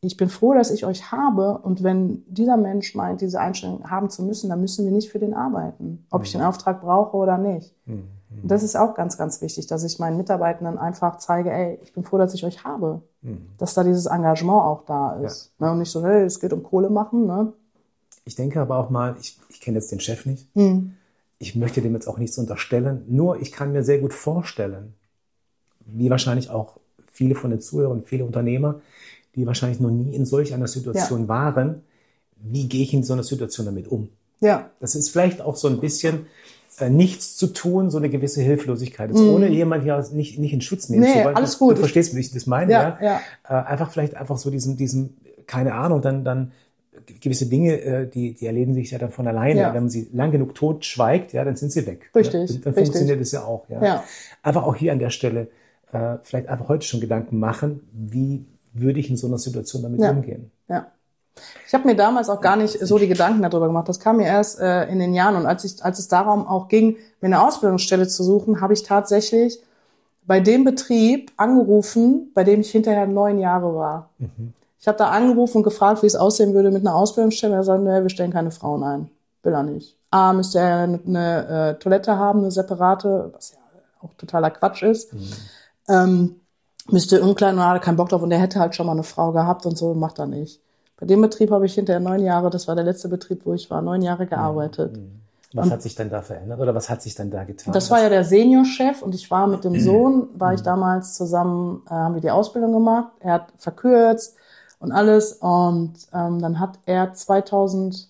ich bin froh, dass ich euch habe. Und wenn dieser Mensch meint, diese Einstellung haben zu müssen, dann müssen wir nicht für den arbeiten, ob ich den Auftrag brauche oder nicht. Mhm. Und das ist auch ganz, ganz wichtig, dass ich meinen Mitarbeitenden einfach zeige, ey, ich bin froh, dass ich euch habe. Mhm. Dass da dieses Engagement auch da ist. Ja. Ne? Und nicht so, hey, es geht um Kohle machen. Ne? Ich denke aber auch mal, ich, ich kenne jetzt den Chef nicht. Mhm. Ich möchte dem jetzt auch nichts unterstellen. Nur ich kann mir sehr gut vorstellen, wie wahrscheinlich auch viele von den Zuhörern, viele Unternehmer, die wahrscheinlich noch nie in solch einer Situation ja. waren, wie gehe ich in so einer Situation damit um? Ja. Das ist vielleicht auch so ein bisschen äh, nichts zu tun, so eine gewisse Hilflosigkeit. Jetzt, mm. ohne jemand hier nicht, nicht in Schutz nehmen nee, zu wollen. Alles gut. Du verstehst, wie ich das meine. Ja, ja? ja. Äh, einfach vielleicht einfach so diesen, diesen, keine Ahnung, dann, dann gewisse Dinge, äh, die, die erleben sich ja dann von alleine. Ja. Wenn man sie lang genug tot schweigt, ja, dann sind sie weg. Richtig. Ja? Dann richtig. funktioniert es ja auch. Ja? Ja. Einfach auch hier an der Stelle äh, vielleicht einfach heute schon Gedanken machen, wie würde ich in so einer Situation damit ja. umgehen. Ja. Ich habe mir damals auch gar nicht so die Gedanken darüber gemacht. Das kam mir erst äh, in den Jahren. Und als ich, als es darum auch ging, mir eine Ausbildungsstelle zu suchen, habe ich tatsächlich bei dem Betrieb angerufen, bei dem ich hinterher neun Jahre war. Mhm. Ich habe da angerufen und gefragt, wie es aussehen würde mit einer Ausbildungsstelle. Er sagt, nee, wir stellen keine Frauen ein. Will er nicht. A, müsste er eine, eine äh, Toilette haben, eine separate, was ja auch totaler Quatsch ist. Mhm. Ähm, müsste umkleiden und hatte keinen Bock drauf und der hätte halt schon mal eine Frau gehabt und so, macht er nicht. Bei dem Betrieb habe ich hinterher neun Jahre, das war der letzte Betrieb, wo ich war, neun Jahre gearbeitet. Was und hat sich dann da verändert oder was hat sich dann da getan? Das war ja der Seniorchef und ich war mit dem Sohn, war ich damals zusammen, äh, haben wir die Ausbildung gemacht, er hat verkürzt und alles und ähm, dann hat er zweitausend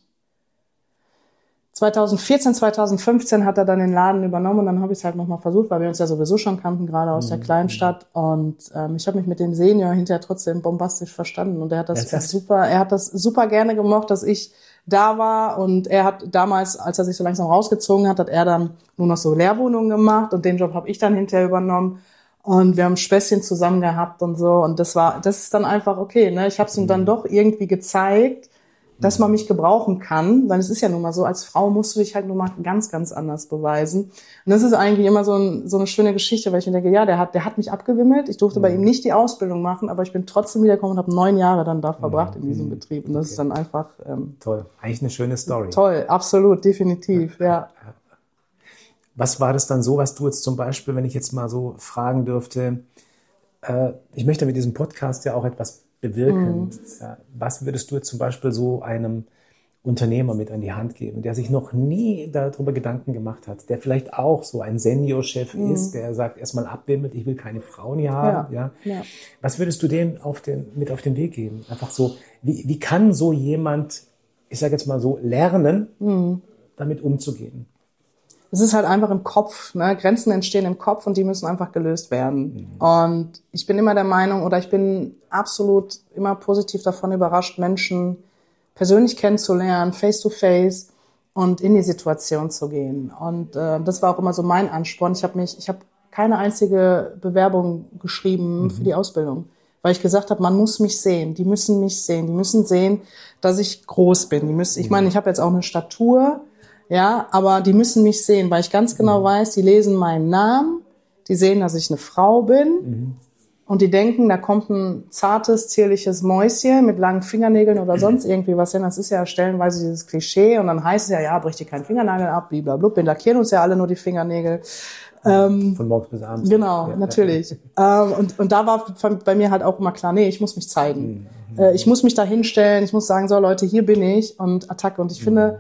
zweitausendvierzehn, zweitausendfünfzehn hat er dann den Laden übernommen und dann habe ich es halt nochmal versucht, weil wir uns ja sowieso schon kannten, gerade aus der Kleinstadt. Und ähm, ich habe mich mit dem Senior hinterher trotzdem bombastisch verstanden und er hat das, das super, er hat das super gerne gemocht, dass ich da war und er hat damals, als er sich so langsam rausgezogen hat, hat er dann nur noch so Lehrwohnungen gemacht und den Job habe ich dann hinterher übernommen. Und wir haben Späßchen zusammen gehabt und so und das war, das ist dann einfach okay, ne? Ich habe es ihm dann doch irgendwie gezeigt, dass man mich gebrauchen kann, weil es ist ja nun mal so, als Frau musst du dich halt nun mal ganz, ganz anders beweisen. Und das ist eigentlich immer so, ein, so eine schöne Geschichte, weil ich mir denke, ja, der hat, der hat mich abgewimmelt. Ich durfte mhm. bei ihm nicht die Ausbildung machen, aber ich bin trotzdem wiedergekommen und habe neun Jahre dann da verbracht mhm. in diesem Betrieb. Und das okay. ist dann einfach ähm, toll. Eigentlich eine schöne Story. Toll, absolut, definitiv, ja. Was war das dann so, was du jetzt zum Beispiel, wenn ich jetzt mal so fragen dürfte, äh, ich möchte mit diesem Podcast ja auch etwas bewirken. Mhm. Ja, was würdest du jetzt zum Beispiel so einem Unternehmer mit an die Hand geben, der sich noch nie darüber Gedanken gemacht hat, der vielleicht auch so ein Seniorchef mhm. ist, der sagt, erstmal abwimmelt, ich will keine Frauen hier haben. Ja. Ja. Ja. Was würdest du dem auf den, mit auf den Weg geben? Einfach so, wie, wie kann so jemand, ich sage jetzt mal so, lernen, mhm. damit umzugehen? Es ist halt einfach im Kopf, ne? Grenzen entstehen im Kopf und die müssen einfach gelöst werden. Mhm. Und ich bin immer der Meinung, oder ich bin absolut immer positiv davon überrascht, Menschen persönlich kennenzulernen, face to face und in die Situation zu gehen. Und äh, das war auch immer so mein Ansporn. Ich habe mich, ich habe keine einzige Bewerbung geschrieben mhm. für die Ausbildung, weil ich gesagt habe, man muss mich sehen, die müssen mich sehen, die müssen sehen, dass ich groß bin. Die müssen, ich meine, ich habe jetzt auch eine Statur. Ja, aber die müssen mich sehen, weil ich ganz genau weiß, die lesen meinen Namen, die sehen, dass ich eine Frau bin mhm. und die denken, da kommt ein zartes, zierliches Mäuschen mit langen Fingernägeln oder sonst irgendwie was hin. Das ist ja stellenweise dieses Klischee und dann heißt es ja, ja, brich dir keinen Fingernagel ab, blablabla. Wir lackieren uns ja alle nur die Fingernägel. Ähm, Von morgens bis abends. Genau, ja, natürlich. Ja. Ähm, und, und da war bei mir halt auch immer klar, nee, ich muss mich zeigen. Mhm. Äh, ich muss mich da hinstellen, ich muss sagen, so Leute, hier bin ich und Attacke. Und ich mhm. finde,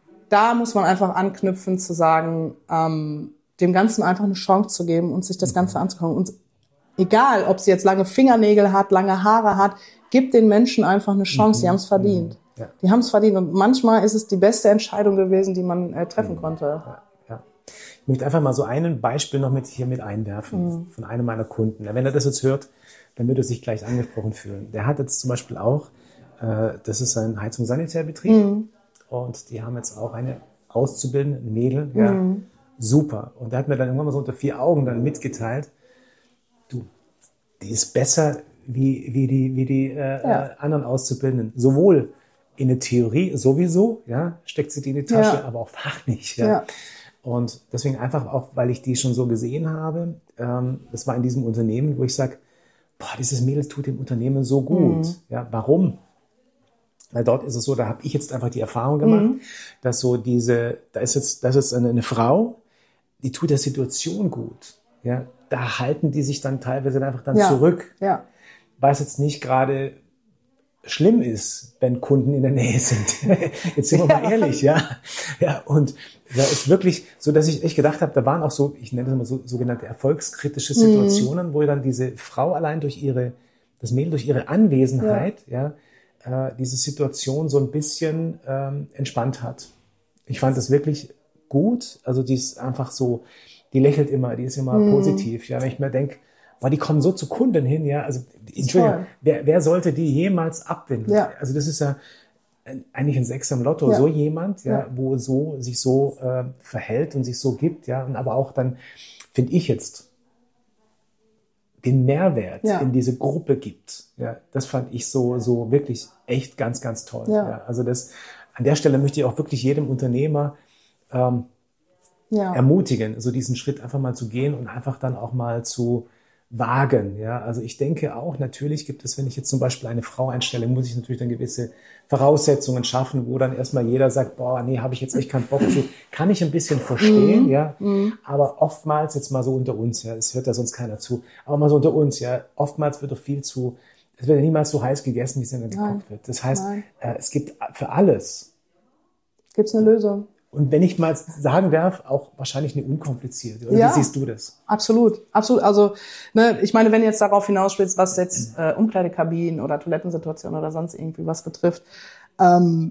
da muss man einfach anknüpfen, zu sagen, ähm, dem Ganzen einfach eine Chance zu geben und sich das Ganze anzugucken. Und egal, ob sie jetzt lange Fingernägel hat, lange Haare hat, gibt den Menschen einfach eine Chance. Die haben es verdient. Ja. Die haben es verdient. Und manchmal ist es die beste Entscheidung gewesen, die man äh, treffen mhm. konnte. Ja, ja. Ich möchte einfach mal so ein Beispiel noch mit hier mit einwerfen mhm. von einem meiner Kunden. Wenn er das jetzt hört, dann wird er sich gleich angesprochen fühlen. Der hat jetzt zum Beispiel auch, äh, das ist ein Heizungssanitärbetrieb. Mhm. Und die haben jetzt auch eine auszubildende ein Mädel, ja, mhm. super. Und der hat mir dann irgendwann mal so unter vier Augen dann mitgeteilt, du, die ist besser wie, wie die, wie die äh, ja. anderen Auszubildenden. Sowohl in der Theorie sowieso, ja, steckt sie die in die Tasche, ja. aber auch fachlich. Ja. ja. Und deswegen einfach auch, weil ich die schon so gesehen habe, ähm, das war in diesem Unternehmen, wo ich sage, boah, dieses Mädel tut dem Unternehmen so gut. Mhm. Ja, warum? Weil dort ist es so, da habe ich jetzt einfach die Erfahrung gemacht, mhm. dass so diese, da ist jetzt, das ist eine, eine Frau, die tut der Situation gut. Ja, da halten die sich dann teilweise einfach dann ja. zurück. Ja. Weil es jetzt nicht gerade schlimm ist, wenn Kunden in der Nähe sind. Jetzt sind wir ja. mal ehrlich, ja. Ja, und da ist wirklich so, dass ich echt gedacht habe, da waren auch so, ich nenne das mal so sogenannte erfolgskritische Situationen, mhm. wo dann diese Frau allein durch ihre, das Mädel durch ihre Anwesenheit, ja, ja äh, diese Situation so ein bisschen ähm, entspannt hat. Ich fand das wirklich gut. Also die ist einfach so, die lächelt immer, die ist immer mhm. positiv. Ja, wenn ich mir denke, boah, die kommen so zu Kunden hin, ja. Also Entschuldigung, wer, wer sollte die jemals abwenden? Ja. Also das ist ja eigentlich ein Sechser im Lotto, ja. so jemand, ja, ja, wo so sich so äh, verhält und sich so gibt, ja, und aber auch dann finde ich jetzt den Mehrwert ja. in diese Gruppe gibt. Ja, das fand ich so so wirklich echt ganz ganz toll. Ja. Ja, also das an der Stelle möchte ich auch wirklich jedem Unternehmer ähm, ja. ermutigen, so diesen Schritt einfach mal zu gehen und einfach dann auch mal zu wagen. Ja, also ich denke auch, natürlich gibt es, wenn ich jetzt zum Beispiel eine Frau einstelle, muss ich natürlich dann gewisse Voraussetzungen schaffen, wo dann erstmal jeder sagt, boah, nee, habe ich jetzt echt keinen Bock zu. Kann ich ein bisschen verstehen, mhm. ja. Mhm. Aber oftmals, jetzt mal so unter uns, ja, es hört da sonst keiner zu, aber mal so unter uns, ja, oftmals wird doch viel zu, es wird ja niemals so heiß gegessen, wie es dann gekocht wird. Das heißt, äh, es gibt für alles. Gibt's eine Lösung. Und wenn ich mal sagen darf, auch wahrscheinlich eine unkomplizierte. Oder ja, wie siehst du das? Absolut, absolut. Also, ne, ich meine, wenn du jetzt darauf hinausspielst, was jetzt äh, Umkleidekabinen oder Toilettensituationen oder sonst irgendwie was betrifft, ähm,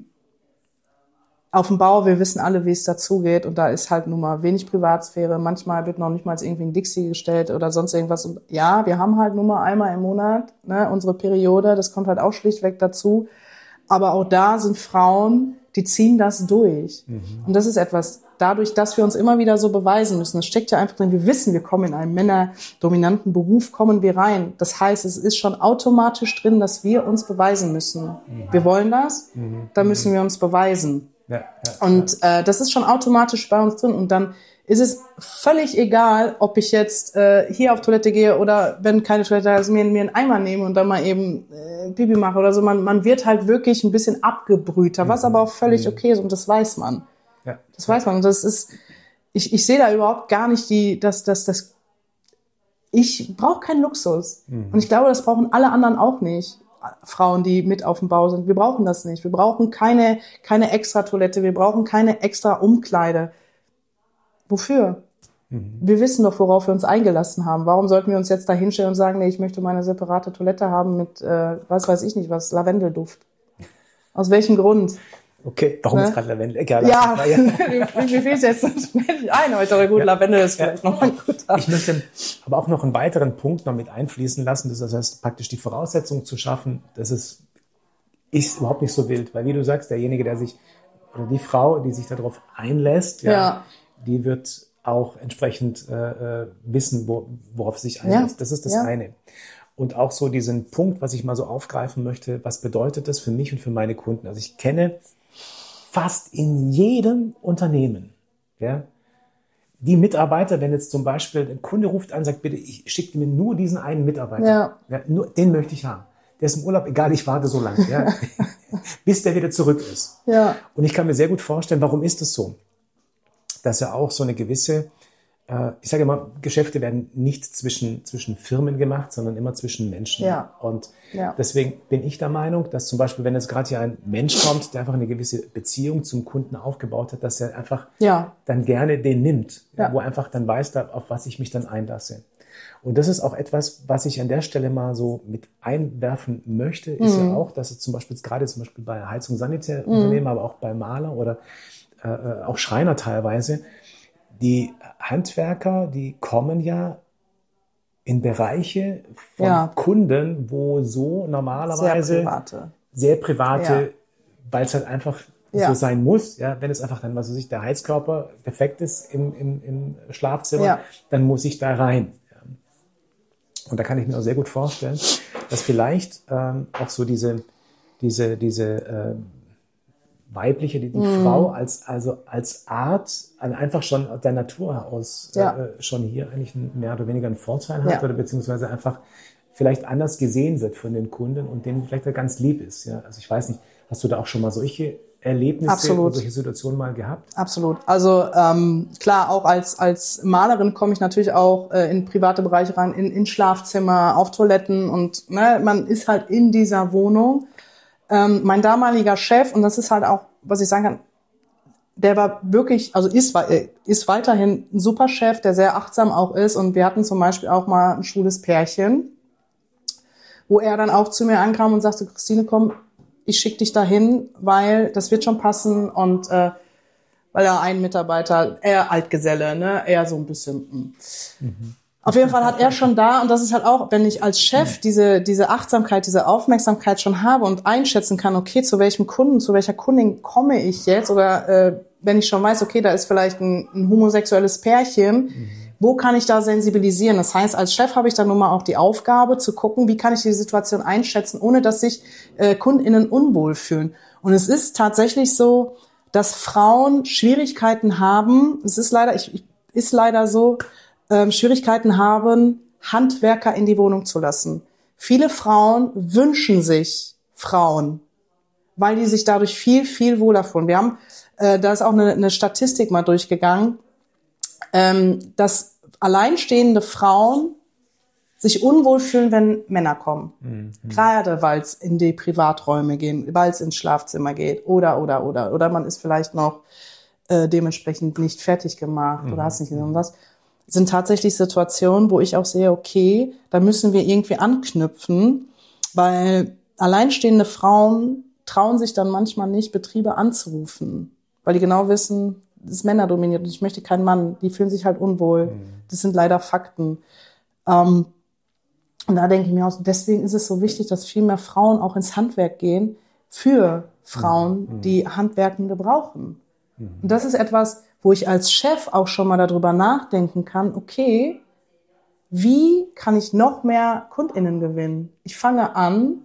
auf dem Bau, wir wissen alle, wie es dazugeht, und da ist halt nun mal wenig Privatsphäre. Manchmal wird noch nicht mal irgendwie ein Dixie gestellt oder sonst irgendwas. Und ja, wir haben halt nun mal einmal im Monat, ne, unsere Periode, das kommt halt auch schlichtweg dazu. Aber auch da sind Frauen, die ziehen das durch. Mhm. Und das ist etwas, dadurch, dass wir uns immer wieder so beweisen müssen. Es steckt ja einfach drin, wir wissen, wir kommen in einen männerdominanten Beruf, kommen wir rein. Das heißt, es ist schon automatisch drin, dass wir uns beweisen müssen. Mhm. Wir wollen das, mhm. dann müssen wir uns beweisen. Ja, ja, und äh, das ist schon automatisch bei uns drin. Und dann ist es völlig egal, ob ich jetzt äh, hier auf Toilette gehe oder wenn keine Toilette ist, mir, mir einen Eimer nehme und dann mal eben äh, Pipi mache oder so. Man, man wird halt wirklich ein bisschen abgebrühter, mhm. was aber auch völlig okay ist, und das weiß man. Ja. Das weiß man. Und das ist, ich, ich sehe da überhaupt gar nicht die, dass, dass, dass, ich brauche keinen Luxus. Mhm. Und ich glaube, das brauchen alle anderen auch nicht. Frauen, die mit auf dem Bau sind. Wir brauchen das nicht. Wir brauchen keine, keine extra Toilette. Wir brauchen keine extra Umkleide. Wofür? Mhm. Wir wissen doch, worauf wir uns eingelassen haben. Warum sollten wir uns jetzt da hinstellen und sagen, nee, ich möchte meine separate Toilette haben mit, äh, was weiß ich nicht was, Lavendelduft? Aus welchem Grund? Okay, warum ne? ist gerade Lavendel? Egal. Ja, ja. Wie viel ist jetzt nicht ein heute, aber gut, ja. Lavendel ist vielleicht ja. noch mal gut. Ich möchte aber auch noch einen weiteren Punkt noch mit einfließen lassen. Das heißt, praktisch die Voraussetzung zu schaffen, das ist, ist überhaupt nicht so wild. Weil wie du sagst, derjenige, der sich, oder die Frau, die sich darauf einlässt, ja, ja. die wird auch entsprechend äh, wissen, wo, worauf sie sich einlässt. Ja. Das ist das ja. eine. Und auch so diesen Punkt, was ich mal so aufgreifen möchte, was bedeutet das für mich und für meine Kunden? Also ich kenne fast in jedem Unternehmen, ja, die Mitarbeiter, wenn jetzt zum Beispiel ein Kunde ruft an und sagt, bitte, ich schicke mir nur diesen einen Mitarbeiter, ja. Ja, nur, den möchte ich haben. Der ist im Urlaub, egal, ich warte so lange, ja, bis der wieder zurück ist. Ja. Und ich kann mir sehr gut vorstellen, warum ist das so? Dass ja auch so eine gewisse, äh, ich sage immer, Geschäfte werden nicht zwischen, zwischen Firmen gemacht, sondern immer zwischen Menschen. Ja. Und ja. deswegen bin ich der Meinung, dass zum Beispiel, wenn jetzt gerade hier ein Mensch kommt, der einfach eine gewisse Beziehung zum Kunden aufgebaut hat, dass er einfach ja. dann gerne den nimmt, ja. wo er einfach dann weiß, auf was ich mich dann einlasse. Und das ist auch etwas, was ich an der Stelle mal so mit einwerfen möchte, ist mhm. ja auch, dass es zum Beispiel gerade zum Beispiel bei Heizung, Sanitärunternehmen, mhm. aber auch bei Maler oder äh, auch Schreiner teilweise, die Handwerker, die kommen ja in Bereiche von ja. Kunden, wo so normalerweise sehr private, sehr private ja. weil es halt einfach ja. so sein muss. Ja, wenn es einfach dann, was weiß ich, der Heizkörper defekt ist im, im, im Schlafzimmer, ja. dann muss ich da rein. Ja. Und da kann ich mir auch sehr gut vorstellen, dass vielleicht ähm, auch so diese diese diese äh, weibliche, die, die mm. Frau als, also als Art, einfach schon der Natur aus ja. äh, schon hier eigentlich mehr oder weniger einen Vorteil hat, ja. oder beziehungsweise einfach vielleicht anders gesehen wird von den Kunden und denen vielleicht ganz lieb ist. Ja? Also ich weiß nicht, hast du da auch schon mal solche Erlebnisse Absolut. oder solche Situationen mal gehabt? Absolut. Also ähm, klar, auch als als Malerin komme ich natürlich auch äh, in private Bereiche rein, in, in Schlafzimmer, auf Toiletten und ne, man ist halt in dieser Wohnung. Ähm, mein damaliger Chef, und das ist halt auch, was ich sagen kann, der war wirklich, also ist, ist weiterhin ein super Chef, der sehr achtsam auch ist. Und wir hatten zum Beispiel auch mal ein schwules Pärchen, wo er dann auch zu mir ankam und sagte, Christine, komm, ich schicke dich dahin, weil das wird schon passen. Und äh, weil er einen Mitarbeiter, eher Altgeselle, ne, eher so ein bisschen. Mhm. Auf jeden Fall hat er schon da, und das ist halt auch, wenn ich als Chef diese diese Achtsamkeit, diese Aufmerksamkeit schon habe und einschätzen kann, okay, zu welchem Kunden, zu welcher Kundin komme ich jetzt, oder äh, wenn ich schon weiß, okay, da ist vielleicht ein, ein homosexuelles Pärchen, mhm. wo kann ich da sensibilisieren? Das heißt, als Chef habe ich dann nun mal auch die Aufgabe zu gucken, wie kann ich die Situation einschätzen, ohne dass sich äh, KundInnen unwohl fühlen. Und es ist tatsächlich so, dass Frauen Schwierigkeiten haben, es ist leider, ich, ist leider so, Ähm, Schwierigkeiten haben, Handwerker in die Wohnung zu lassen. Viele Frauen wünschen sich Frauen, weil die sich dadurch viel, viel wohler fühlen. Wir haben, äh, da ist auch eine, eine Statistik mal durchgegangen, ähm, dass alleinstehende Frauen sich unwohl fühlen, wenn Männer kommen. Mhm. Gerade weil es in die Privaträume gehen, weil es ins Schlafzimmer geht oder, oder, oder. Oder man ist vielleicht noch äh, dementsprechend nicht fertig gemacht mhm. oder hast nicht gesehen was. Sind tatsächlich Situationen, wo ich auch sehe, okay, da müssen wir irgendwie anknüpfen, weil alleinstehende Frauen trauen sich dann manchmal nicht, Betriebe anzurufen, weil die genau wissen, das ist männerdominiert und ich möchte keinen Mann, die fühlen sich halt unwohl. Das sind leider Fakten. Ähm, und da denke ich mir auch, deswegen ist es so wichtig, dass viel mehr Frauen auch ins Handwerk gehen für Frauen, die Handwerkende brauchen. Und das ist etwas, wo ich als Chef auch schon mal darüber nachdenken kann, okay, wie kann ich noch mehr KundInnen gewinnen? Ich fange an,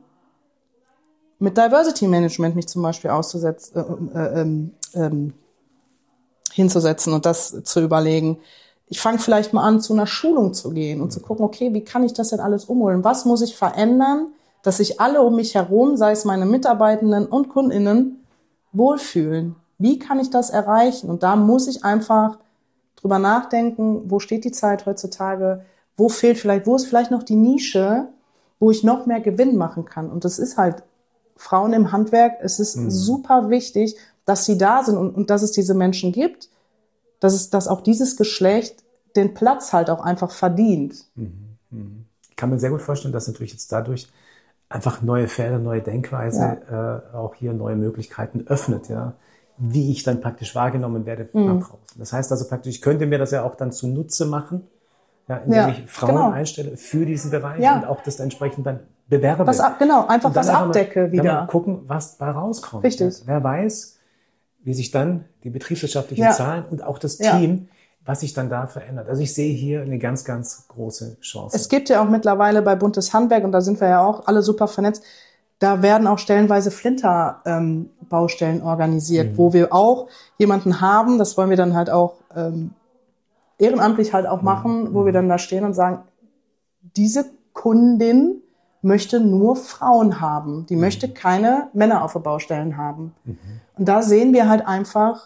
mit Diversity Management mich zum Beispiel auszusetzen, äh, äh, äh, hinzusetzen und das zu überlegen. Ich fange vielleicht mal an, zu einer Schulung zu gehen und mhm. zu gucken, okay, wie kann ich das denn alles umholen? Was muss ich verändern, dass sich alle um mich herum, sei es meine Mitarbeitenden und KundInnen, wohlfühlen? Wie kann ich das erreichen? Und da muss ich einfach drüber nachdenken, wo steht die Zeit heutzutage? Wo fehlt vielleicht, wo ist vielleicht noch die Nische, wo ich noch mehr Gewinn machen kann? Und das ist halt Frauen im Handwerk. Es ist mhm. super wichtig, dass sie da sind und, und dass es diese Menschen gibt, dass es, dass auch dieses Geschlecht den Platz halt auch einfach verdient. Mhm. Mhm. Ich kann mir sehr gut vorstellen, dass natürlich jetzt dadurch einfach neue Felder, neue Denkweise, ja. äh, auch hier neue Möglichkeiten öffnet, ja. Wie ich dann praktisch wahrgenommen werde mhm. nach draußen. Das heißt also praktisch, ich könnte mir das ja auch dann zunutze machen, ja, indem ja, ich Frauen genau. einstelle für diesen Bereich ja. und auch das entsprechend dann bewerbe. Was ab, genau, einfach was abdecke mal, wieder. Mal gucken, was da rauskommt. Richtig. Ja. Wer weiß, wie sich dann die betriebswirtschaftlichen ja. Zahlen und auch das ja. Team, was sich dann da verändert. Also ich sehe hier eine ganz, ganz große Chance. Es gibt ja auch mittlerweile bei Buntes Handwerk, und da sind wir ja auch alle super vernetzt, da werden auch stellenweise Flinter-Baustellen ähm, organisiert, mhm. wo wir auch jemanden haben, das wollen wir dann halt auch ähm, ehrenamtlich halt auch machen, mhm. wo wir dann da stehen und sagen, diese Kundin möchte nur Frauen haben, die mhm. möchte keine Männer auf den Baustellen haben. Mhm. Und da sehen wir halt einfach,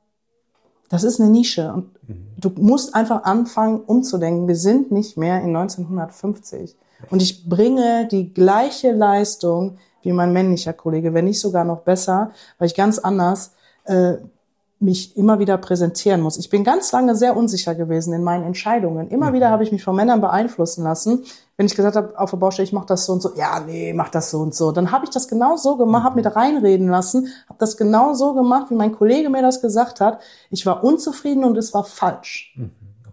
das ist eine Nische und mhm. du musst einfach anfangen umzudenken. Wir sind nicht mehr in neunzehnhundertfünfzig. Und ich bringe die gleiche Leistung wie mein männlicher Kollege, wenn nicht sogar noch besser, weil ich ganz anders äh, mich immer wieder präsentieren muss. Ich bin ganz lange sehr unsicher gewesen in meinen Entscheidungen. Immer mhm. wieder habe ich mich von Männern beeinflussen lassen. Wenn ich gesagt habe, auf der Baustelle, ich mache das so und so, ja, nee, mach das so und so. Dann habe ich das genau so gemacht, habe mir da reinreden lassen, habe das genau so gemacht, wie mein Kollege mir das gesagt hat. Ich war unzufrieden und es war falsch. Mhm.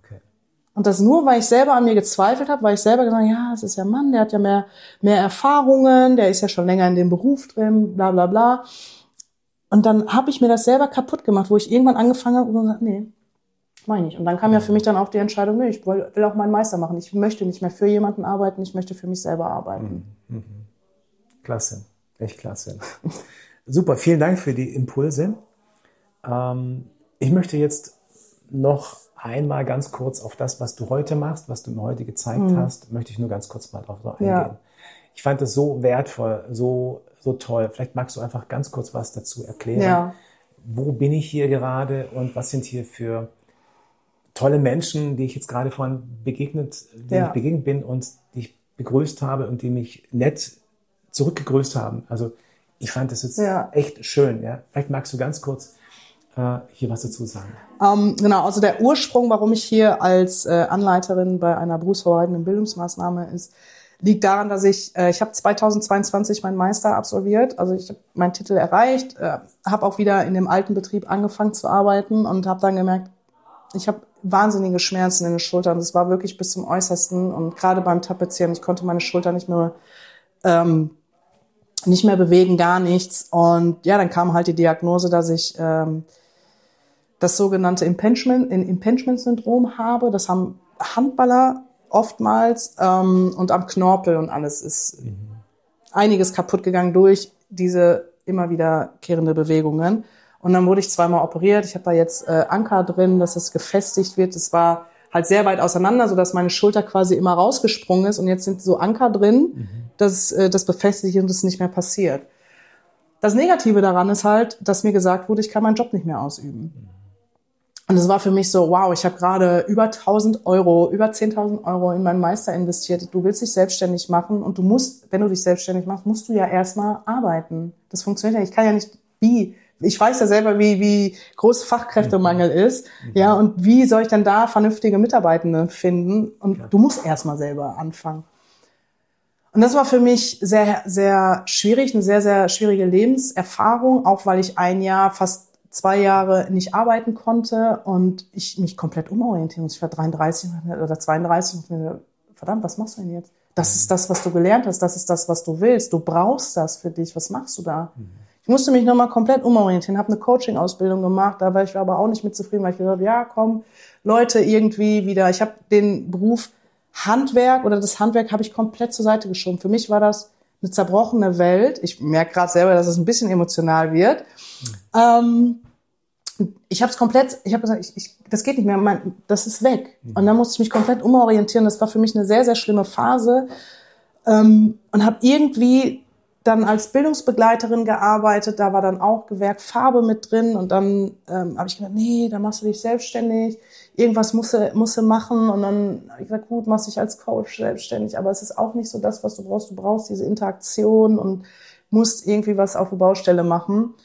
Und das nur, weil ich selber an mir gezweifelt habe, weil ich selber gesagt habe, ja, es ist ja ein Mann, der hat ja mehr mehr Erfahrungen, der ist ja schon länger in dem Beruf drin, bla bla bla. Und dann habe ich mir das selber kaputt gemacht, wo ich irgendwann angefangen habe und gesagt, nee, mach ich nicht. Und dann kam ja für mich dann auch die Entscheidung, nee, ich will, will auch meinen Meister machen. Ich möchte nicht mehr für jemanden arbeiten, ich möchte für mich selber arbeiten. Mhm. Klasse, echt klasse. Super, vielen Dank für die Impulse. Ähm, ich möchte jetzt noch einmal ganz kurz auf das, was du heute machst, was du mir heute gezeigt mhm. hast, möchte ich nur ganz kurz mal drauf eingehen. Ja. Ich fand es so wertvoll, so, so toll. Vielleicht magst du einfach ganz kurz was dazu erklären. Ja. Wo bin ich hier gerade und was sind hier für tolle Menschen, die ich jetzt gerade vorhin begegnet, denen ja. ich begegnet bin und die ich begrüßt habe und die mich nett zurückgegrüßt haben. Also ich fand das jetzt ja. echt schön. Ja? Vielleicht magst du ganz kurz äh, hier was dazu sagen. Ähm, genau, also der Ursprung, warum ich hier als äh, Anleiterin bei einer berufsvorbereitenden Bildungsmaßnahme ist, liegt daran, dass ich, äh, ich habe zweitausendzweiundzwanzig meinen Meister absolviert, also ich habe meinen Titel erreicht, äh, habe auch wieder in dem alten Betrieb angefangen zu arbeiten und habe dann gemerkt, ich habe wahnsinnige Schmerzen in den Schultern. Das war wirklich bis zum Äußersten und gerade beim Tapezieren, ich konnte meine Schulter nicht mehr ähm, nicht mehr bewegen, gar nichts. Und ja, dann kam halt die Diagnose, dass ich ähm, das sogenannte Impingement, Impingement-Syndrom habe. Das haben Handballer oftmals ähm, und am Knorpel und alles ist mhm. einiges kaputt gegangen durch diese immer wiederkehrende Bewegungen. Und dann wurde ich zweimal operiert. Ich habe da jetzt äh, Anker drin, dass es gefestigt wird. Es war halt sehr weit auseinander, sodass meine Schulter quasi immer rausgesprungen ist. Und jetzt sind so Anker drin, mhm. dass äh, das befestigt und das nicht mehr passiert. Das Negative daran ist halt, dass mir gesagt wurde, ich kann meinen Job nicht mehr ausüben. Mhm. Und es war für mich so, wow, ich habe gerade über tausend Euro, über zehntausend Euro in meinen Meister investiert. Du willst dich selbstständig machen und du musst, wenn du dich selbstständig machst, musst du ja erstmal arbeiten. Das funktioniert ja. Ich kann ja nicht, wie... Ich weiß ja selber, wie, wie groß Fachkräftemangel ist. Ja, und wie soll ich denn da vernünftige Mitarbeitende finden? Und du musst erstmal selber anfangen. Und das war für mich sehr, sehr schwierig, eine sehr, sehr schwierige Lebenserfahrung, auch weil ich ein Jahr, fast zwei Jahre nicht arbeiten konnte und ich mich komplett umorientieren muss. Ich war dreiunddreißig oder zweiunddreißig und mir, verdammt, was machst du denn jetzt? Das ist das, was du gelernt hast, das ist das, was du willst. Du brauchst das für dich. Was machst du da? Ich musste mich nochmal komplett umorientieren, habe eine Coaching-Ausbildung gemacht, da war ich aber auch nicht mit zufrieden, weil ich gesagt habe, ja komm, Leute, irgendwie wieder, ich habe den Beruf Handwerk oder das Handwerk habe ich komplett zur Seite geschoben. Für mich war das eine zerbrochene Welt. Ich merke gerade selber, dass es ein bisschen emotional wird. Mhm. Ähm, ich habe es komplett, ich habe gesagt, ich, ich, das geht nicht mehr, mein, das ist weg. Mhm. Und dann musste ich mich komplett umorientieren. Das war für mich eine sehr, sehr schlimme Phase ähm, und habe irgendwie dann als Bildungsbegleiterin gearbeitet, da war dann auch Gewerk Farbe mit drin und dann ähm, habe ich gedacht, nee, dann machst du dich selbstständig, irgendwas musst du, musst du machen und dann habe ich gesagt, gut, machst dich als Coach selbstständig, aber es ist auch nicht so das, was du brauchst, du brauchst diese Interaktion und musst irgendwie was auf der Baustelle machen.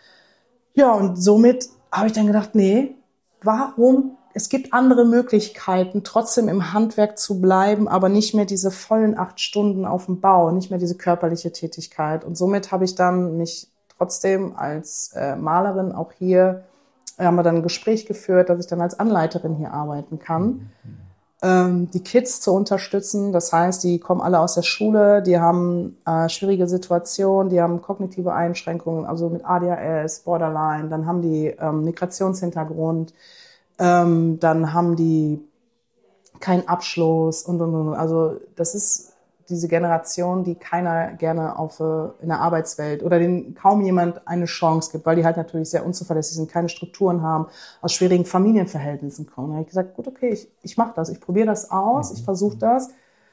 Ja, und somit habe ich dann gedacht, nee, warum? Es gibt andere Möglichkeiten, trotzdem im Handwerk zu bleiben, aber nicht mehr diese vollen acht Stunden auf dem Bau, nicht mehr diese körperliche Tätigkeit. Und somit habe ich dann mich trotzdem als äh, Malerin auch hier, äh, haben wir dann ein Gespräch geführt, dass ich dann als Anleiterin hier arbeiten kann, mhm. ähm, die Kids zu unterstützen. Das heißt, die kommen alle aus der Schule, die haben äh, schwierige Situationen, die haben kognitive Einschränkungen, also mit A D H S, Borderline, dann haben die ähm, Migrationshintergrund, Ähm, dann haben die keinen Abschluss und, und, und. Also das ist diese Generation, die keiner gerne auf in der Arbeitswelt oder denen kaum jemand eine Chance gibt, weil die halt natürlich sehr unzuverlässig sind, keine Strukturen haben, aus schwierigen Familienverhältnissen kommen. Da habe ich gesagt, gut, okay, ich, ich mache das, ich probiere das aus, ich versuche das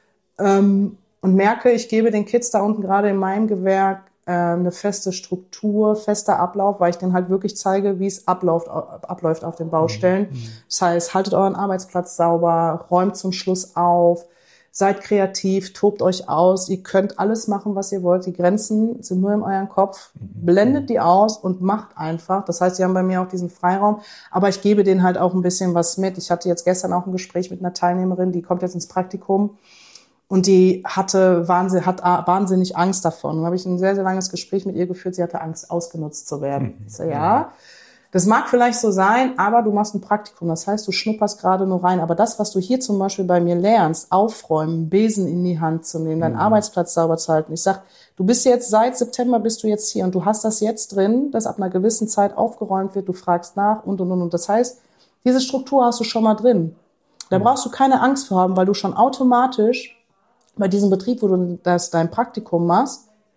ähm, und merke, ich gebe den Kids da unten gerade in meinem Gewerk eine feste Struktur, fester Ablauf, weil ich denen halt wirklich zeige, wie es abläuft, abläuft auf den Baustellen. Mhm. Das heißt, haltet euren Arbeitsplatz sauber, räumt zum Schluss auf, seid kreativ, tobt euch aus, ihr könnt alles machen, was ihr wollt, die Grenzen sind nur in eurem Kopf, mhm. blendet die aus und macht einfach. Das heißt, sie haben bei mir auch diesen Freiraum, aber ich gebe denen halt auch ein bisschen was mit. Ich hatte jetzt gestern auch ein Gespräch mit einer Teilnehmerin, die kommt jetzt ins Praktikum. Und die hatte wahnsinn, hat wahnsinnig Angst davon. Und habe ich ein sehr, sehr langes Gespräch mit ihr geführt. Sie hatte Angst, ausgenutzt zu werden. Mhm. Ich so, ja, das mag vielleicht so sein, aber du machst ein Praktikum. Das heißt, du schnupperst gerade nur rein. Aber das, was du hier zum Beispiel bei mir lernst, aufräumen, Besen in die Hand zu nehmen, deinen mhm. Arbeitsplatz sauber zu halten. Ich sag, du bist jetzt, seit September bist du jetzt hier und du hast das jetzt drin, dass ab einer gewissen Zeit aufgeräumt wird, du fragst nach und, und, und. Und das heißt, diese Struktur hast du schon mal drin. Da mhm. brauchst du keine Angst vor haben, weil du schon automatisch bei diesem Betrieb, wo du das dein Praktikum machst,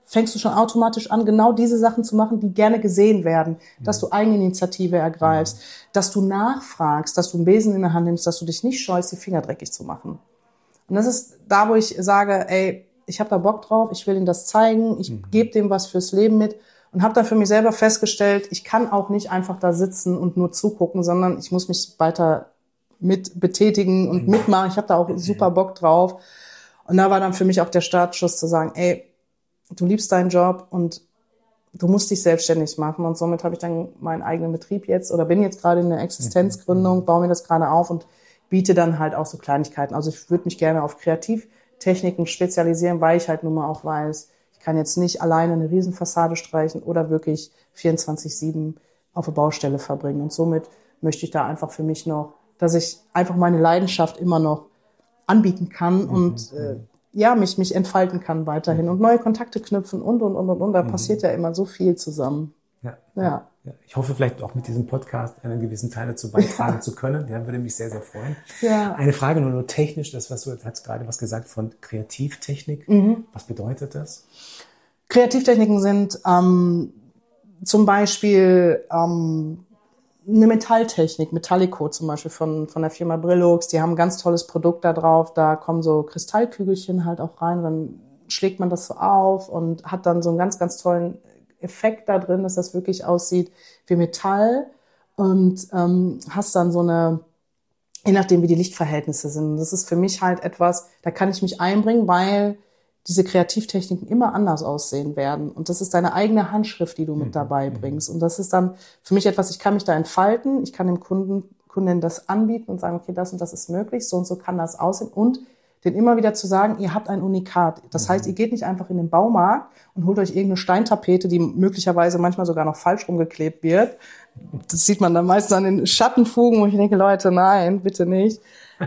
fängst du schon automatisch an, genau diese Sachen zu machen, die gerne gesehen werden, dass du Eigeninitiative ergreifst, dass du nachfragst, dass du einen Besen in der Hand nimmst, dass du dich nicht scheust, die Finger dreckig zu machen. Und das ist da, wo ich sage, ey, ich habe da Bock drauf, ich will ihm das zeigen, ich mhm. gebe dem was fürs Leben mit und habe dann für mich selber festgestellt, ich kann auch nicht einfach da sitzen und nur zugucken, sondern ich muss mich weiter mit betätigen und mhm. mitmachen. Ich habe da auch super Bock drauf. Und da war dann für mich auch der Startschuss zu sagen, ey, du liebst deinen Job und du musst dich selbstständig machen. Und somit habe ich dann meinen eigenen Betrieb jetzt oder bin jetzt gerade in der Existenzgründung, baue mir das gerade auf und biete dann halt auch so Kleinigkeiten. Also ich würde mich gerne auf Kreativtechniken spezialisieren, weil ich halt nun mal auch weiß, ich kann jetzt nicht alleine eine Riesenfassade streichen oder wirklich vierundzwanzig sieben auf der Baustelle verbringen. Und somit möchte ich da einfach für mich noch, dass ich einfach meine Leidenschaft immer noch anbieten kann mhm. und äh, ja, mich, mich entfalten kann weiterhin und neue Kontakte knüpfen und, und, und, und, und. Da mhm. passiert ja immer so viel zusammen. Ja. Ja. ja. Ich hoffe vielleicht auch mit diesem Podcast einen gewissen Teil dazu beitragen ja. zu können. Ja, würde mich sehr, sehr freuen. Ja. Eine Frage nur, nur technisch, das, was du hast gerade was gesagt von Kreativtechnik. Mhm. Was bedeutet das? Kreativtechniken sind ähm, zum Beispiel ähm, eine Metalltechnik, Metallico zum Beispiel von von der Firma Brillux, die haben ein ganz tolles Produkt da drauf, da kommen so Kristallkügelchen halt auch rein, dann schlägt man das so auf und hat dann so einen ganz, ganz tollen Effekt da drin, dass das wirklich aussieht wie Metall und ähm, hast dann so eine, je nachdem wie die Lichtverhältnisse sind. Das ist für mich halt etwas, da kann ich mich einbringen, weil diese Kreativtechniken immer anders aussehen werden. Und das ist deine eigene Handschrift, die du mit dabei bringst. Und das ist dann für mich etwas, ich kann mich da entfalten, ich kann dem Kunden, Kunden das anbieten und sagen, okay, das und das ist möglich, so und so kann das aussehen. Und den immer wieder zu sagen, ihr habt ein Unikat. Das heißt, ihr geht nicht einfach in den Baumarkt und holt euch irgendeine Steintapete, die möglicherweise manchmal sogar noch falsch rumgeklebt wird. Das sieht man dann meistens an den Schattenfugen, wo ich denke, Leute, nein, bitte nicht.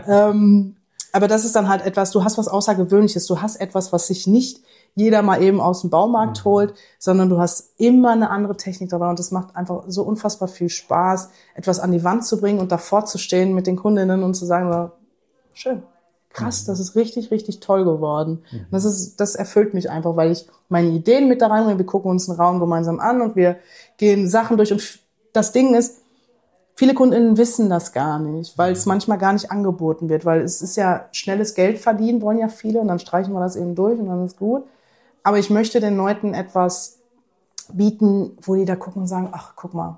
ähm, Aber das ist dann halt etwas, du hast was Außergewöhnliches, du hast etwas, was sich nicht jeder mal eben aus dem Baumarkt mhm. holt, sondern du hast immer eine andere Technik dabei und das macht einfach so unfassbar viel Spaß, etwas an die Wand zu bringen und davor zu stehen mit den Kundinnen und zu sagen, so, schön, krass, mhm. das ist richtig, richtig toll geworden. Mhm. Und das ist, das erfüllt mich einfach, weil ich meine Ideen mit da reinbringe, wir gucken uns einen Raum gemeinsam an und wir gehen Sachen durch und das Ding ist, viele Kundinnen wissen das gar nicht, weil es manchmal gar nicht angeboten wird, weil es ist ja schnelles Geld verdienen, wollen ja viele und dann streichen wir das eben durch und dann ist gut. Aber ich möchte den Leuten etwas bieten, wo die da gucken und sagen, ach, guck mal,